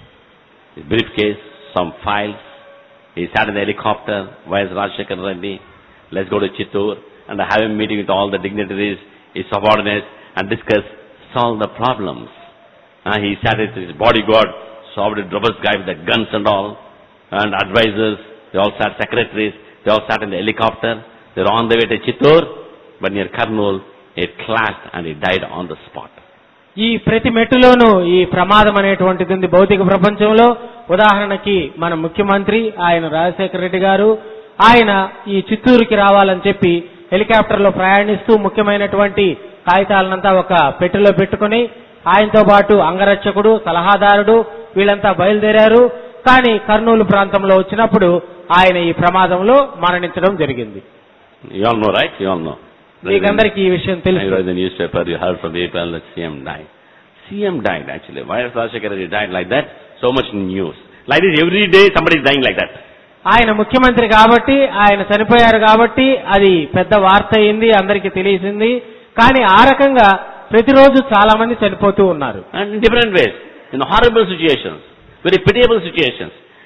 his briefcase, some files. He sat in the helicopter. Why is Rajshekhar Reddy? Let's go to Chittoor and have a meeting with all the dignitaries, his subordinates, and discuss, solve the problems. He sat with his bodyguard, solved a robust guy with the guns and all, and advisors. They all sat, secretaries. They all sat in the helicopter. They were on the way to Chittoor, but near Kurnool, it clashed and he died on the spot. ఈ ప్రతి మెట్టులోనూ ఈ ప్రమాదం అనేటువంటిది ఉంది భౌతిక ప్రపంచంలో. ఉదాహరణకి మన ముఖ్యమంత్రి ఆయన రాజశేఖర రెడ్డి గారు, ఆయన ఈ చిత్తూరుకి రావాలని చెప్పి హెలికాప్టర్ లో ప్రయాణిస్తూ ముఖ్యమైనటువంటి కాగితాలనంతా ఒక పెట్టెలో పెట్టుకుని ఆయనతో పాటు అంగరక్షకుడు, సలహాదారుడు వీళ్ళంతా బయలుదేరారు. కానీ కర్నూలు ప్రాంతంలో వచ్చినప్పుడు ఆయన ఈ ప్రమాదంలో మరణించడం జరిగింది. You all know, right? You all know. మీకందరికీ ఈ విషయం తెలుసు. You read the newspaper, you heard from people that CM died. CM died actually. Why has Rajshekhar Reddy died like that? So much news. Like this every day somebody is dying like that. ఆయన ముఖ్యమంత్రి కాబట్టి, ఆయన చనిపోయారు కాబట్టి అది పెద్ద వార్త అయింది, అందరికీ తెలిసింది. కానీ ఆ రకంగా ప్రతిరోజు చాలా మంది చనిపోతూ ఉన్నారు. And in different ways. In horrible situations. Very pitiable situations.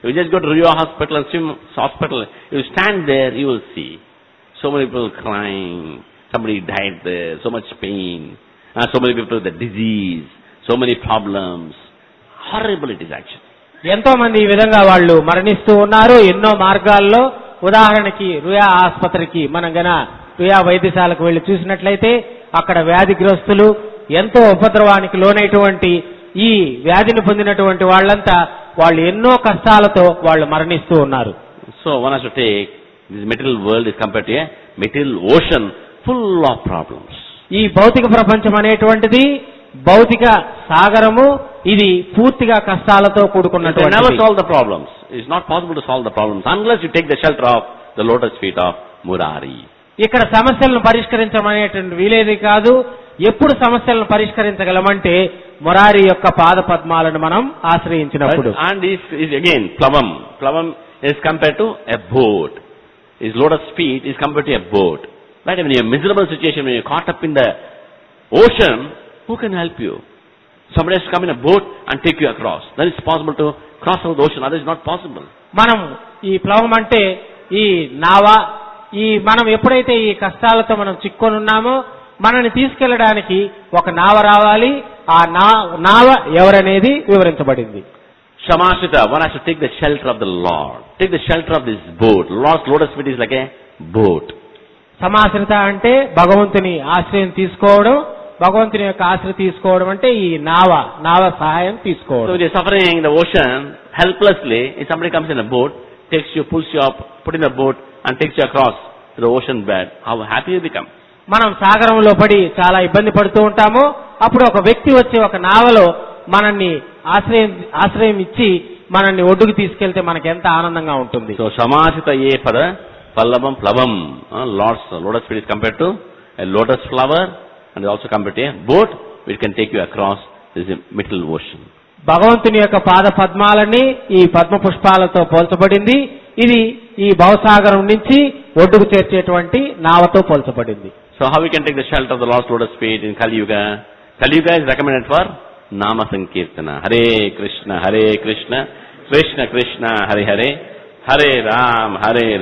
You just go to Rio Hospital and swim hospital. You stand there, you will see so many people crying. Somebody died there. So much pain. So many people with the disease. So many problems. Horrible it is actually. ఎంతో మంది ఈ విధంగా వాళ్ళు మరణిస్తూ ఉన్నారు ఎన్నో మార్గాల్లో. ఉదాహరణకి రుయా ఆసుపత్రికి మనం గన రుయా వైద్యశాలకు వెళ్లి చూసినట్లయితే అక్కడ వ్యాధిగ్రస్తులు ఎంతో ఉపద్రవానికి లోనైనటువంటి ఈ వ్యాధిని పొందినటువంటి వాళ్ళంతా వాళ్ళు ఎన్నో కష్టాలతో వాళ్ళు మరణిస్తూ ఉన్నారు. So one has to take this material world is compared to a material ocean full of problems. ఈ భౌతిక ప్రపంచం అనేటువంటిది భౌతిక సాగరము. ఇది పూర్తిగా కష్టాలతో కూడుకున్నటువంటి. Never solve the problems. It's not possible to solve the problems unless you take the shelter of the lotus feet of Murari. ఇక్కడ సమస్యలను పరిష్కరించడం అనేటువంటి వీలేది కాదు. ఎప్పుడు సమస్యలను పరిష్కరించగలమంటే మురారి యొక్క పాద పద్మాలను మనం ఆశ్రయించినప్పుడు. And is again plavam. Plavam is compared to a boat. His lotus feet is compared to a boat. Right? When you're in a miserable situation, when you're caught up in the ocean, who can help you? Somebody has to come in a boat and take you across. Then it's possible to cross over the ocean. Otherwise, it's not possible. మనం ఈ ప్లవం అంటే ఈ నావ. మనం ఎప్పుడైతే ఈ కష్టాలతో మనం చిక్కొని ఉన్నామో మనల్ని తీసుకెళ్లడానికి ఒక నావ రావాలి. ఆ నావ ఎవరనేది వివరించబడింది. Shamashita, one has to take the shelter of the Lord. Take the shelter of this boat. Lord's lotus feet is like a boat. సమాశ్రిత అంటే భగవంతుని ఆశ్రయం తీసుకోవడం. భగవంతుని యొక్క ఆశ్రయం తీసుకోవడం అంటే ఈ నావ సహాయం తీసుకోవడం. So you're suffering in the ocean helplessly. If somebody comes in a boat, takes you, pulls you up, put in a boat and takes you across to the ocean bed, how happy you become. మనం సాగరంలో పడి చాలా ఇబ్బంది పడుతూ ఉంటాము. అప్పుడు ఒక వ్యక్తి వచ్చి ఒక నావలో మనల్ని ఆశ్రయం ఇచ్చి మనల్ని ఒడ్డుకు తీసుకెళ్తే మనకి ఎంత ఆనందంగా ఉంటుంది. So Shamashita ye pada pallavam plavam. Lord's lotus feet is compared to a lotus flower and also compared to a boat which can take you across this middle ocean. భగవంతుని యొక్క పాద పద్మాలని ఈ పద్మ పుష్పాలతో పోల్చబడింది. ఇది ఈ భవసాగరం నుంచి ఒడ్డుకు చేర్చేటువంటి నావతో పోల్చబడింది. So how we can take the shelter of the Lord's lotus feet in Kali Yuga? Kali Yuga is recommended for Nama Sankirtana. Hare Krishna, Krishna Krishna, Hare Hare, Hare Ram,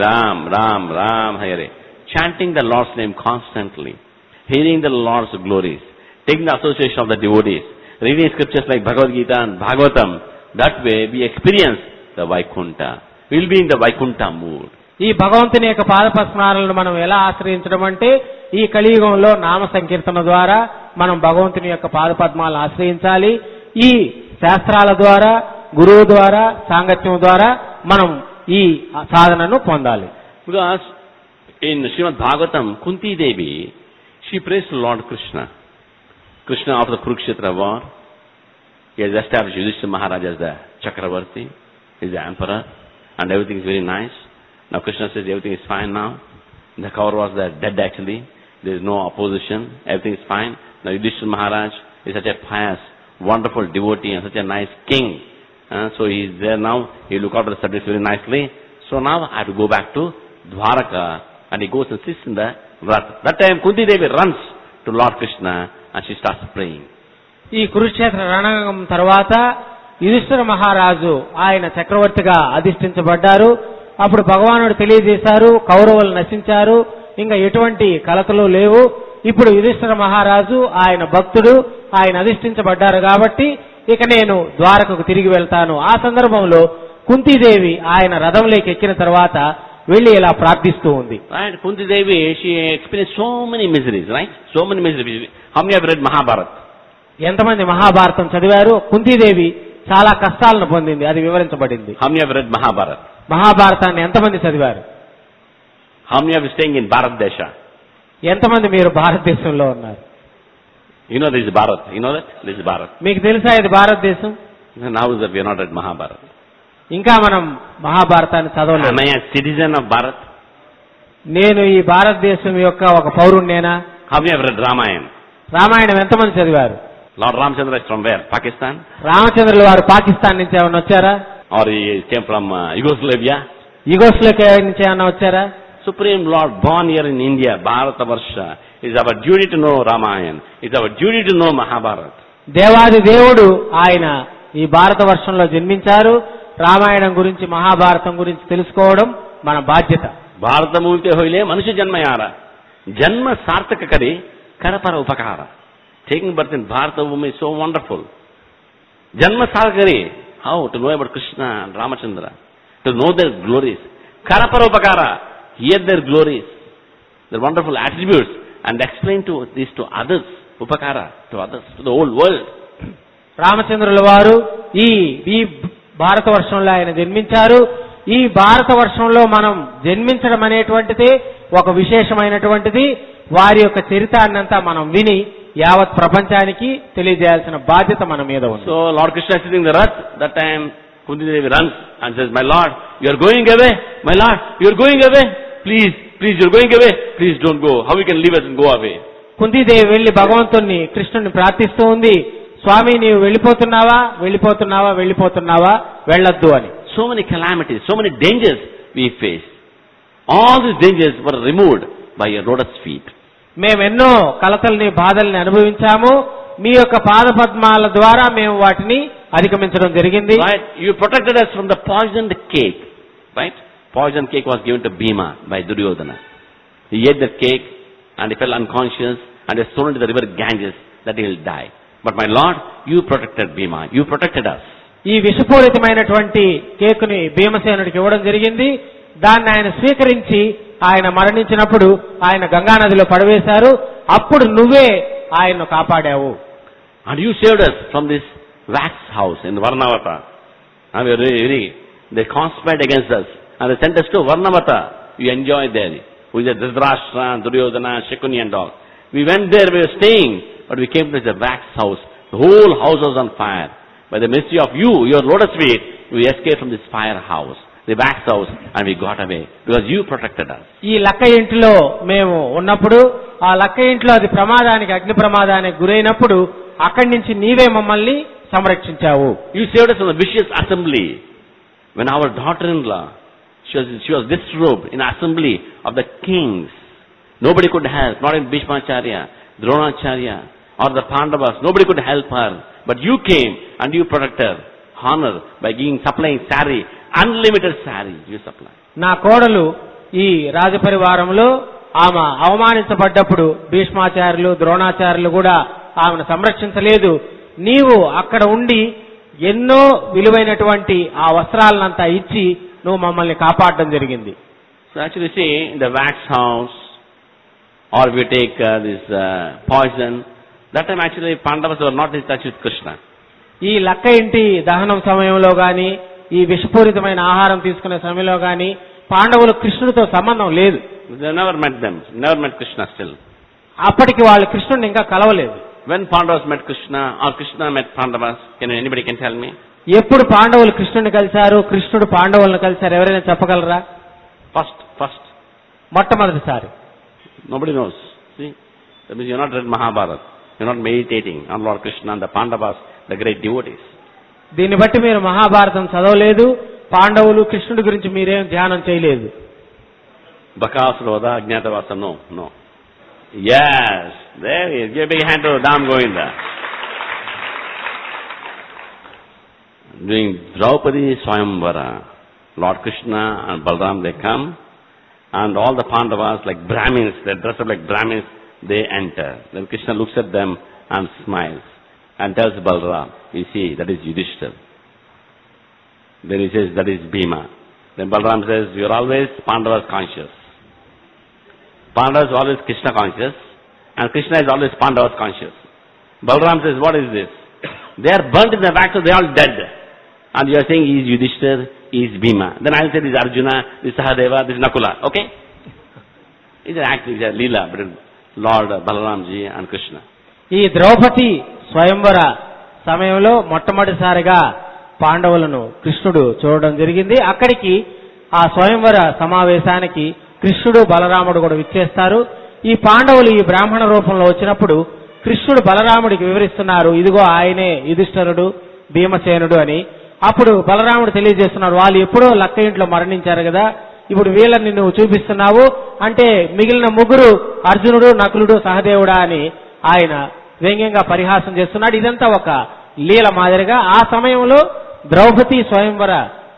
Ram Ram, Hare. Chanting the Lord's name constantly, hearing the Lord's glories, taking the association of the devotees, reading scriptures like Bhagavad Gita and Bhagavatam. That way we experience the Vaikunta. We will be in the Vaikunta mood. ఈ భగవంతుని యొక్క పాదపద్మాలను మనం ఎలా ఆశ్రయించడం అంటే ఈ కలియుగంలో నామ సంకీర్తన ద్వారా మనం భగవంతుని యొక్క పాదపద్మాలను ఆశ్రయించాలి. ఈ శాస్త్రాల ద్వారా, గురువు ద్వారా, సాంగత్యం ద్వారా మనం ఈ సాధనను పొందాలి. Because in Srimad Bhagavatam, Kunti Devi, she prays to Lord Krishna. Krishna after the Kurukshetra war, he has established Yudhishthira Maharaj as the Chakravarti, he is the emperor, and everything is very nice. Now Krishna says everything is fine now. The cover was dead actually. There is no opposition. Everything is fine. Now Yudhishthira Maharaj is such a pious, wonderful devotee and such a nice king. So he is there now. He look after the subjects very nicely. So now I have to go back to Dwaraka, and he goes and sits in the Vrat. That time Kunti Devi runs to Lord Krishna and she starts praying. ఈ కురుక్షేత్ర రణంగం తర్వాత యుధిష్ఠిర మహారాజు ఆయన చక్రవర్తిగా అధిష్ఠించబడ్డారు. అప్పుడు భగవానుడు తెలియజేశారు, కౌరవులు నశించారు, ఇంకా ఎటువంటి కలతలు లేవు. ఇప్పుడు యుధిష్ఠిర మహారాజు ఆయన భక్తుడు, ఆయన అధిష్ఠించబడ్డారు కాబట్టి ఇక నేను ద్వారకకు తిరిగి వెళ్తాను. ఆ సందర్భంలో కుంతీదేవి ఆయన రథంలోకి ఎక్కిన తర్వాత వెళ్లి ఇలా ప్రార్థిస్తూ ఉంది. Right, Kunti Devi, she experienced so many miseries, right? So many miseries. How many have read Mahabharata? ఎంతమంది మహాభారతం చదివారు? కుంతీదేవి చాలా కష్టాలను పొందింది, అది వివరించబడింది. How many have read Mahabharata? మహాభారతాన్ని ఎంతమంది చదివారు? How many are staying in Bharat Desha? ఎంతమంది మీరు భారతదేశంలో ఉన్నారు? You know this is Bharat. You know that? This is Bharat. మీకు తెలుసా ఇది భారతదేశం? Now is that we are not read Mahabharata. ఇంకా మనం మహాభారతాన్ని చదవలేదు. Am I a citizen of Bharat? నేను ఈ భారతదేశం యొక్క ఒక పౌరుణ్ణేనా? How many have read Ramayana? Ramayanam ఎంతమంది చదివారు? Lord Ramchandra is from where? Pakistan? రామచంద్రుల వారు పాకిస్తాన్ నుంచి ఏమన్నా వచ్చారా? Or he came from Yugoslavia? యుగోస్లోకియా నుంచి ఏమన్నా వచ్చారా? Supreme Lord born here in India, Bharatavarsha. It's our duty to know Ramayana. It's our duty to know Mahabharata. దేవాది దేవుడు ఆయన ఈ భారతవర్షంలో జన్మించారు. రామాయణం గురించి మహాభారతం గురించి తెలుసుకోవడం మన బాధ్యత. ಭಾರತ ಮೂಲತೆ ಹೋಯ್ಲೆ ಮನುಷ್ಯ ಜನ್ಮ ಯಾರ ಜನ್ಮ ಸಾರ್ಥಕ ಕರೆ ಕರಪರ ಉಪಕಾರ. ಟೇಕಿಂಗ್ ಬರ್ತ್ ಇನ್ ಭಾರತ ಭೂಮಿ ಸೋ ವಂಡರ್ಫುಲ್. ಜನ್ಮ ಸಾರ್ಥಕರೆ how to know about Krishna and Ramachandra, to know their glories. ಕರಪರ ಉಪಕಾರ, hear their glories, their wonderful attributes, and explain to these to others, upakara to others, to the whole world. రామచంద్రుల వారు ఈ భారతవర్షంలో ఆయన జన్మించారు. ఈ భారతవర్షంలో మనం జన్మించడం అనేటువంటిది ఒక విశేషమైనటువంటిది. వారి యొక్క చరిత్రనంతా మనం విని యావత్ ప్రపంచానికి తెలియజేయాల్సిన బాధ్యత మన మీద ఉంది. So Lord Krishna is sitting in the rath. That time Kunti Devi runs and says, "My Lord, you are going away. My Lord, you are going away. Please, you are going away. Please don't go. How we can leave us and go away?" Kuntidevi వెళ్లి భగవంతుణ్ణి కృష్ణుని ప్రార్థిస్తూ ఉంది, స్వామి నీవు వెళ్ళిపోతున్నావా వెళ్ళిపోతున్నావా వెళ్ళిపోతున్నావా, వెళ్ళొద్దు అని. So many calamities, so many dangers we face. All these dangers were removed by your lotus feet. మేమెన్నో కలతల్ని బాధల్ని అనుభవించాము, మీ యొక్క పాదపద్మాల ద్వారా మేము వాటిని అధిగమించడం జరిగింది. Right? You protected us from the poisoned cake. Right? Poisoned cake was given to Bhima by Duryodhana. He ate the cake and he fell unconscious and was thrown into the river Ganges that he will die. But my Lord, you protected Bhima. You protected us. ఈ విషపూరితమైనటువంటి కేకుని భీమసేనుడికి ఇవ్వడం జరిగింది. దాన్ని ఆయన స్వీకరించి ఆయన మరణించినప్పుడు ఆయన గంగానదిలో పడవేశారు. అప్పుడు నువ్వే ఆయన్ను కాపాడావు. And you saved us from this wax house in Varnavata. And they conspired against us and they sent us to Varnavata. We enjoyed there. With the Dhritarashtra, Duryodhana, Shakuni and all. We went there, we were staying, but we came to the wax house. The whole house was on fire. By the mercy of you, your lotus feet, we escaped from this fire house, the wax house, and we got away because you protected us. ఈ లక్క ఇంటిలో మేము ఉన్నప్పుడు, ఆ లక్క ఇంట్లో అది ప్రమాదానికి, అగ్ని ప్రమాదానికి గురైనప్పుడు అక్కడి నుంచి నీవే మమ్మల్ని సంరక్షించావు. You saved us from the vicious assembly. When our daughter-in-law, she was disrobed in assembly of the kings. Nobody could help, not in Bhishmacharya, Dronacharya, or the Pandavas. Nobody could help her. But you came and you protected honor by supplying saree, unlimited saree you supply. నా కోడలు ఈ రాజపరివారంలో ఆమె అవమానించబడ్డప్పుడు భీష్మాచార్యులు, ద్రోణాచార్యులు కూడా ఆమెను సంరక్షించలేదు. నీవు అక్కడ ఉండి ఎన్నో విలువైనటువంటి ఆ వస్త్రాలనంతా ఇచ్చి నువ్వు మమ్మల్ని కాపాడడం జరిగింది. So actually see, in the wax house, or if you take this poison, that time actually Pandavas were not in touch with Krishna. ఈ లక్క ఇంటి దహనం సమయంలో గాని, ఈ విషపూరితమైన ఆహారం తీసుకునే సమయంలో గాని పాండవులు కృష్ణుడితో సంబంధం లేదు. They never met them, never met Krishna still. అప్పటికి వాళ్ళు కృష్ణుడిని ఇంకా కలవలేదు. When Pandavas met Krishna or Krishna met Pandavas, anybody can tell me? ఎప్పుడు పాండవులు కృష్ణుడిని కలిశారు, కృష్ణుడు పాండవులను కలిశారు, ఎవరైనా చెప్పగలరా? First. మొట్టమొదటిసారి. Nobody knows. See, that means you are not read Mahabharata. You are not meditating on Lord Krishna and the Pandavas, the great devotees. దీన్ని బట్టి మీరు మహాభారతం చదవలేదు, పాండవులు కృష్ణుడి గురించి మీరేం ధ్యానం చేయలేదు. Bakasura, Ajnatavasa, no. Yes, there he is. Give a big hand to Dam Govinda. During Draupadi Swayamvara, Lord Krishna and Balram, they come, and all the Pandavas, like Brahmins, they dress up like Brahmins, they enter. Then Krishna looks at them and smiles and tells Balram, you see, that is Yudhishthira. Then he says, that is Bhima. Then Balram says, you are always Pandavas conscious. Pandavas is always Krishna conscious, and Krishna is always Pandavas conscious. Balram says, what is this? They are burnt in the wax, so they are all dead. And you are saying, he is Yudhishthira, he is Bhima. Then I will say, this is Arjuna, this is Sahadeva, this is Nakula. Okay? It's an act, it's a leela between Lord Balaramji and Krishna. ఈ ద్రౌపది స్వయంవర సమయంలో మొట్టమొదటిసారిగా పాండవులను కృష్ణుడు చూడడం జరిగింది. అక్కడికి ఆ స్వయంవర సమావేశానికి కృష్ణుడు బలరాముడు కూడా విచ్చేస్తారు. ఈ పాండవులు ఈ బ్రాహ్మణ రూపంలో వచ్చినప్పుడు కృష్ణుడు బలరాముడికి వివరిస్తున్నారు, ఇదిగో ఆయనే యుధిష్ఠిరుడు, భీమసేనుడు అని. అప్పుడు బలరాముడు తెలియజేస్తున్నారు, వాళ్ళు ఎప్పుడో లక్క ఇంట్లో మరణించారు కదా, ఇప్పుడు వీళ్ళని నువ్వు చూపిస్తున్నావు అంటే మిగిలిన ముగ్గురు అర్జునుడు, నకులుడు, సహదేవుడా అని ఆయన వ్యంగ్యంగా పరిహాసం చేస్తున్నాడు. ఇదంతా ఒక లీల మాదిరిగా. ఆ సమయంలో ద్రౌపది స్వయంవర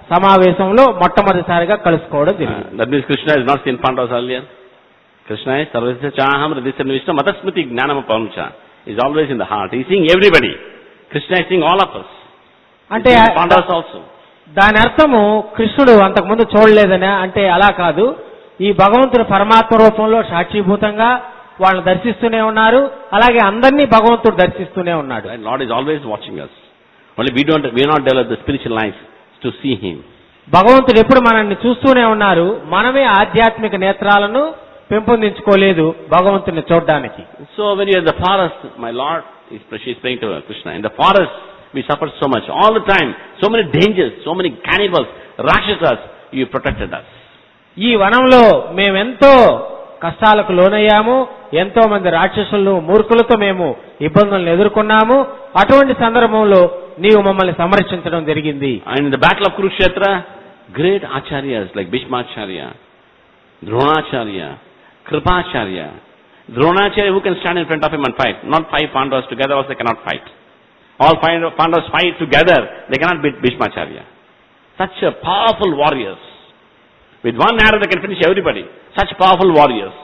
సమావేశంలో మొట్టమొదటిసారిగా కలుసుకోవడం జరిగింది. That means Krishna is not seen Pandavas earlier. Krishna is sarvasya chaham hridisya vishnu matasmriti gnanam paramcha. Is always in the heart. He is seeing everybody. Krishna is seeing all of us. అంటే Pandavas also. దాని అర్థము కృష్ణుడు అంతకుముందు చూడలేదనే, అంటే అలా కాదు. ఈ భగవంతుడు పరమాత్మ రూపంలో సాక్షిభూతంగా వాళ్ళని దర్శిస్తూనే ఉన్నారు, అలాగే అందరినీ భగవంతుడు దర్శిస్తూనే ఉన్నాడు. Lord is always watching us. Only we are not developed the spiritual life to see Him. భగవంతుడు ఎప్పుడు మనల్ని చూస్తూనే ఉన్నారు, మనమే ఆధ్యాత్మిక నేత్రాలను పెంపొందించుకోలేదు భగవంతుని చూడడానికి. So when you are in the forest, my Lord she is praying to Krishna. In the forest we suffer so much, all the time, so many dangers, so many cannibals, rakshasas, you protected us. ఈ వనంలో మేమెంతో కష్టాలకు లోనయ్యాము, ఎంతో మంది రాక్షసులను మూర్ఖులతో మేము ఇబ్బందులను ఎదుర్కొన్నాము. అటువంటి సందర్భంలో నీవు మమ్మల్ని సంరక్షించడం జరిగింది. And in the battle of Kurukshetra, great acharyas like Bhishmacharya, Dronacharya, Kripacharya. Dronacharya, who can stand in front of him and fight? Not 5 Pandavas together also cannot fight. All 5 Pandavas fight together, they cannot beat Bhishmacharya. Such a powerful warriors. With one arrow they can finish everybody. Such powerful warriors.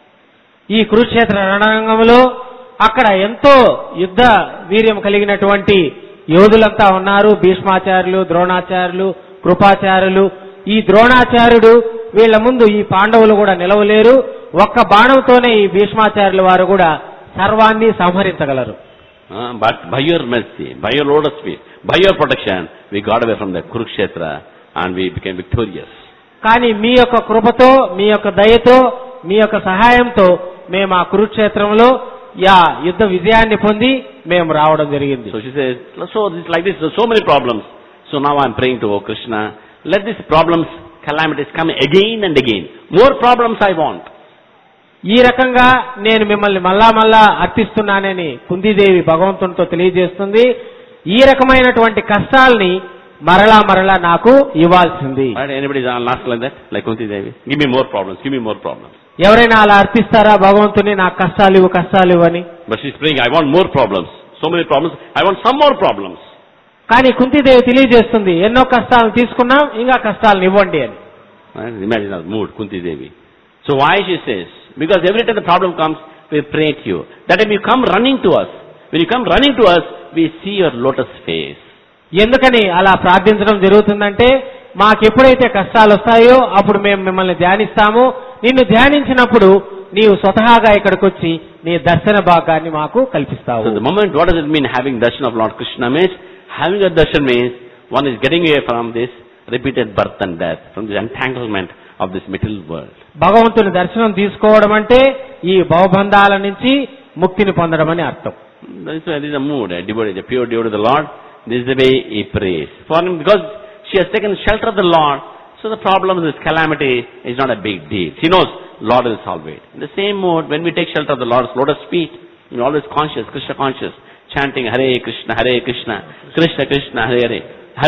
ఈ కురుక్షేత్ర రణరంగంలో అక్కడ ఎంతో యుద్ధ వీర్యం కలిగినటువంటి యోధులంతా ఉన్నారు. భీష్మాచార్యులు, ద్రోణాచార్యులు, కృపాచార్యులు. ఈ ద్రోణాచార్యుడు వీళ్ల ముందు ఈ పాండవులు కూడా నిలవలేరు. ఒక్క బాణంతోనే ఈ భీష్మాచార్యుల వారు కూడా సర్వాన్ని సంహరించగలరు. But by your mercy, by your lotus feet, by your protection, we got away from the Kurukshetra and we became victorious. కానీ మీ యొక్క కృపతో, మీ యొక్క దయతో, మీ యొక్క సహాయంతో మేము ఆ కురుక్షేత్రంలో యుద్ధ విజయాన్ని పొంది మేము రావడం జరిగింది. So she says, so this like this, so many problems. So now I am praying to Krishna, let these problems, calamities come again and again. More problems I want. ఈ రకంగా నేను మిమ్మల్ని మళ్ళా అర్థిస్తున్నానని కుంతీదేవి భగవంతునితో తెలియజేస్తుంది. ఈ రకమైనటువంటి కష్టాల్ని మరలా నాకు ఇవ్వాల్సింది. Anybody ask like that? Like Kunti Devi? Give me more problems, give me more problems. ఎవరైనా అలా అర్థిస్తారా భగవంతుని, నాకు కష్టాలు ఇవ్వు అని? But she's praying, I want more problems. So many problems, I want some more problems. కానీ కుంతీదేవి తెలియజేస్తుంది, ఎన్నో కష్టాలను తీసుకున్నాం, ఇంకా కష్టాలను ఇవ్వండి అని. Imagine her mood, Kunti Devi. So why she says? Because every time the problem comes, we pray to you. That time you come running to us. When you come running to us, we see your lotus face. ఎందుకని అలా ప్రార్థించడం జరుగుతుందంటే, మాకెప్పుడైతే కష్టాలు వస్తాయో అప్పుడు మేము మిమ్మల్ని ధ్యానిస్తాము. నిన్ను ధ్యానించినప్పుడు నీవు స్వతహాగా ఇక్కడికి వచ్చి నీ దర్శన భాగాన్ని మాకు కల్పిస్తావు. So the moment, what does it mean having darshan of Lord Krishna means? Having a darshan means one is getting away from this repeated birth and death, from this entanglement of this material world. భగవంతుని దర్శనం తీసుకోవడం అంటే ఈ భవబంధాల నుంచి ముక్తిని పొందడం అని అర్థం. This is a mood, a devotee, a pure devotee of the Lord. This is the way he prays. For him, because she has taken shelter of the Lord, so the problem, this calamity is not a big deal. She knows Lord will solve it. In the same mood, when we take shelter of the Lord's lotus feet, we are always conscious, Krishna conscious, chanting Hare Krishna, Krishna Krishna, Hare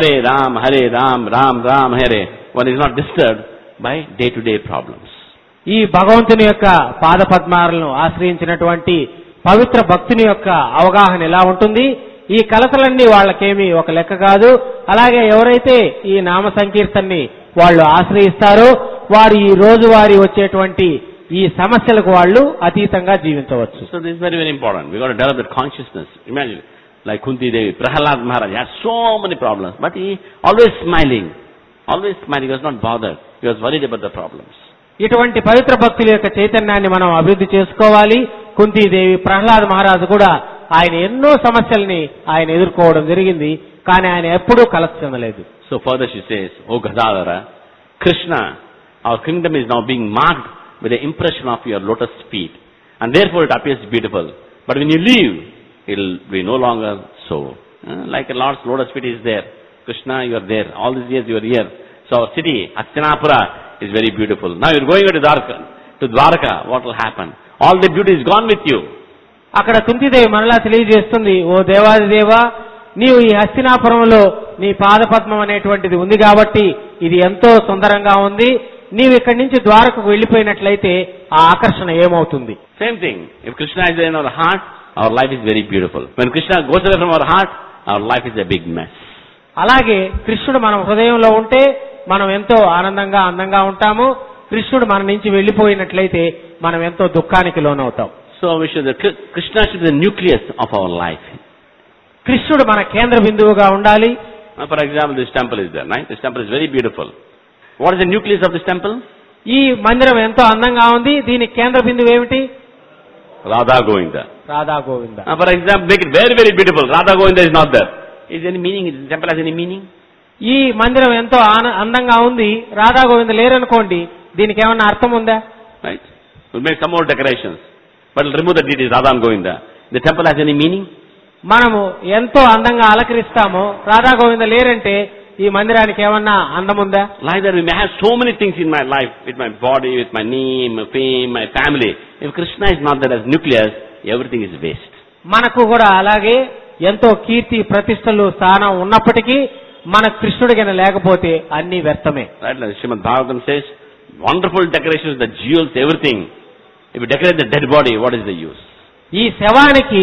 Ram, Ram Ram, Hare. One is not disturbed by day-to-day problems. ఈ భగవంతుని యొక్క పాద పద్మాలను ఆశ్రయించినటువంటి పవిత్ర భక్తుని యొక్క అవగాహన ఎలా ఉంటుంది? ఈ కలతలన్నీ వాళ్ళకేమీ ఒక లెక్క కాదు. అలాగే ఎవరైతే ఈ నామ సంకీర్తన్ని వాళ్ళు ఆశ్రయిస్తారో వారు ఈ రోజువారీ వచ్చేటువంటి ఈ సమస్యలకు వాళ్ళు అతీతంగా జీవించవచ్చు. So this is very, very important. We got to develop that consciousness. Imagine, like Kunti Devi, Prahalad Maharaj had so many problems, but he always smiling. He was not bothered. He was worried about the problems. ఇటువంటి పవిత్ర భక్తుల యొక్క చైతన్యాన్ని మనం అభివృద్ధి చేసుకోవాలి. కుంతీదేవి, ప్రహ్లాద్ మహారాజు కూడా ఆయన ఎన్నో సమస్యల్ని ఆయన ఎదుర్కోవడం జరిగింది, కానీ ఆయన ఎప్పుడూ కలత చెందలేదు. So further she says, O Gadadhara, Krishna, our kingdom is now being marked with the impression of your lotus feet, and therefore it appears beautiful. But when you leave, it will be no longer so. Like a Lord's lotus feet is there. Krishna, you are there. All these years you are here. So our city, Hastinapura, is very beautiful. Now you are going to Dwarka. What will happen? All the beauty is gone with you. అక్కడ కుంతిదేవి మరలా తెలియజేస్తుంది, ఓ దేవాదిదేవా, నీవు ఈ హస్తినాపురంలో నీ పాదపద్మం అనేటువంటిది ఉంది కాబట్టి ఇది ఎంతో సుందరంగా ఉంది. నీవు ఇక్కడి నుంచి ద్వారకకు వెళ్లిపోయినట్లయితే ఆ ఆకర్షణ ఏమవుతుంది? Same thing. If Krishna is there in our heart, our life is very beautiful. When Krishna goes away from our heart, our life is a big mess. అలాగే కృష్ణుడు మన హృదయంలో ఉంటే మనం ఎంతో ఆనందంగా అందంగా ఉంటాము. కృష్ణుడు మన నుంచి వెళ్లిపోయినట్లయితే మనం ఎంతో దుఃఖానికి లోనవుతాం. So Krishna should be the nucleus of our life. కృష్ణుడు మన కేంద్ర బిందువుగా ఉండాలి. For example, this temple is there, right? This temple is very beautiful. What is the nucleus of this temple? ఈ మందిరం ఎంతో అందంగా ఉంది. దీని కేంద్ర బిందువు ఏమిటి? Radha Govinda. Radha Govinda. For example, make it very, very beautiful. Radha Govinda is not there. Is there any meaning? Is the temple has any meaning? ఈ మందిరం ఎంతో అందంగా ఉంది, రాధా గోవింద లేరనుకోండి, దీనికి ఏమన్నా అర్థం ఉందా? Right? We'll make some more decorations, but we'll remove the deities Radha and Govinda. The temple has any meaning? మనము ఎంతో అందంగా అలంకరిస్తాము, రాధా గోవింద లేరంటే ఈ మందిరానికి ఏమన్నా అందం ఉందా? Like that, we may have so many things in my life, with my body, with my name, my fame, my family. If Krishna is not there as nucleus, everything is waste. మనకు కూడా అలాగే ఎంతో కీర్తి ప్రతిష్టలు స్థానం ఉన్నప్పటికీ మన కృష్ణుడిగా లేకపోతే అన్ని వ్యర్థమే. Right? Like Srimad Bhagavatam says, wonderful decorations, the jewels, everything. If you decorate the dead body, what is the use? ఈ శవానికి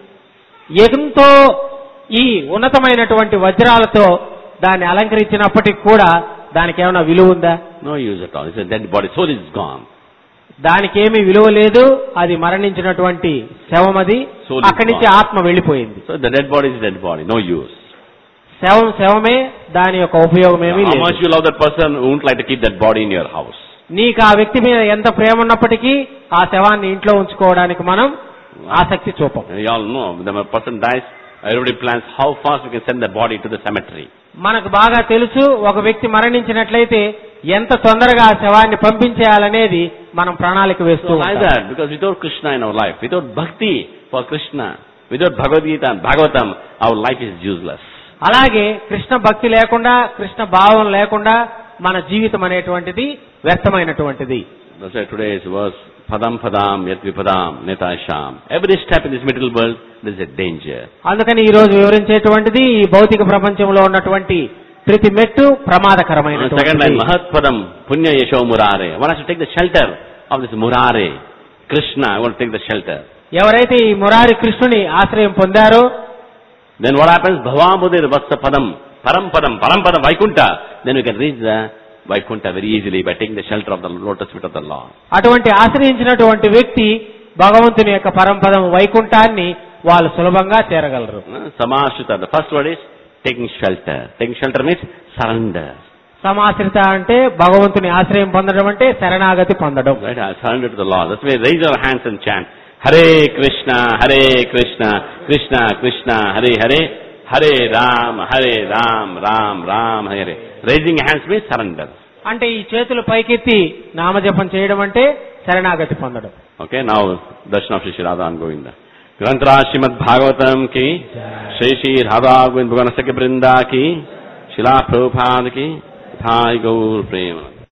ఎంతో ఈ ఉన్నతమైనటువంటి వజ్రాలతో దాన్ని అలంకరించినప్పటికీ కూడా దానికి ఏమైనా విలువ ఉందా? No use at all. It's a dead body. Soul is gone. దానికి ఏమీ విలువ లేదు. అది మరణించినటువంటి శవం, అది అక్కడి నుంచి ఆత్మ వెళ్ళిపోయింది. So the dead body is dead body. No use. శవం శవమే, దాని యొక్క ఉపయోగం ఏమీ How much లేదు. you love that person, who won't like to keep that body in your house. నీకు ఆ వ్యక్తి మీద ఎంత ప్రేమ ఉన్నప్పటికీ ఆ శవాన్ని ఇంట్లో ఉంచుకోవడానికి మనం ఆసక్తి చూపం. You all know, when a person dies, everybody plans how fast we can send the body to the cemetery. మనకు బాగా తెలుసు, ఒక వ్యక్తి మరణించినట్లయితే ఎంత తొందరగా ఆ శవాన్ని పంపించేయాలనేది మనం ప్రణాళిక వేస్తూ So like ఉంటాం. that, because without Krishna in our life, without bhakti for Krishna, without Bhagavad Gita and Bhagavatam, our life is useless. అలాగే కృష్ణ భక్తి లేకుండా, కృష్ణ భావం లేకుండా మన జీవితం అనేటువంటిది వ్యర్థమైనటువంటిది. That's why today's verse, Padam Padam Yat Vipadam Netasham. Every step in this material world, there is a danger. అందుకని ఈ రోజు వివరించేటువంటిది ఈ భౌతిక ప్రపంచంలో ఉన్నటువంటి ప్రతి మెట్టు Second line, ప్రమాదకరమైనటువంటిది. Mahat Padam Punya Yesho Murare. One has to take the shelter of this Murare. Krishna, I want to take the shelter. ఎవరైతే ఈ మురారి కృష్ణుని ఆశ్రయం పొందారో, Then what happens? Bhavamudir Vatsa Padam, Param Padam, Vaikuntha. Then we can reach the Vaikuntha very easily by taking the shelter of the lotus feet of the Lord. అటువంటి ఆశ్రయించినటువంటి వ్యక్తి భగవంతుని యొక్క పరంపదం వైకుంఠాన్ని వాళ్ళు సులభంగా చేరగలరు. Samashrita. The first word is taking shelter. Taking shelter means surrender. సమాశ్రిత అంటే భగవంతుని ఆశ్రయం పొందడం అంటే శరణాగతి పొందడం. Right? I surrender to the Lord. That's why we raise our hands and chant. Hare Krishna, Krishna Krishna, Hare Hare, Hare Ram, Ram Ram, Hare Hare. Raising hands means surrender. అంటే ఈ చేతులు పైకెత్తి నామజపం చేయడం అంటే శరణాగతి పొందడం. Okay, now darshan of Shri Radha and Govinda. Granthra Srimad Bhagavatam ki, Shri Radha Govinda Bhagwan Sakya Brinda ki, Srila Prabhupada ki, Thai Gaur Prema.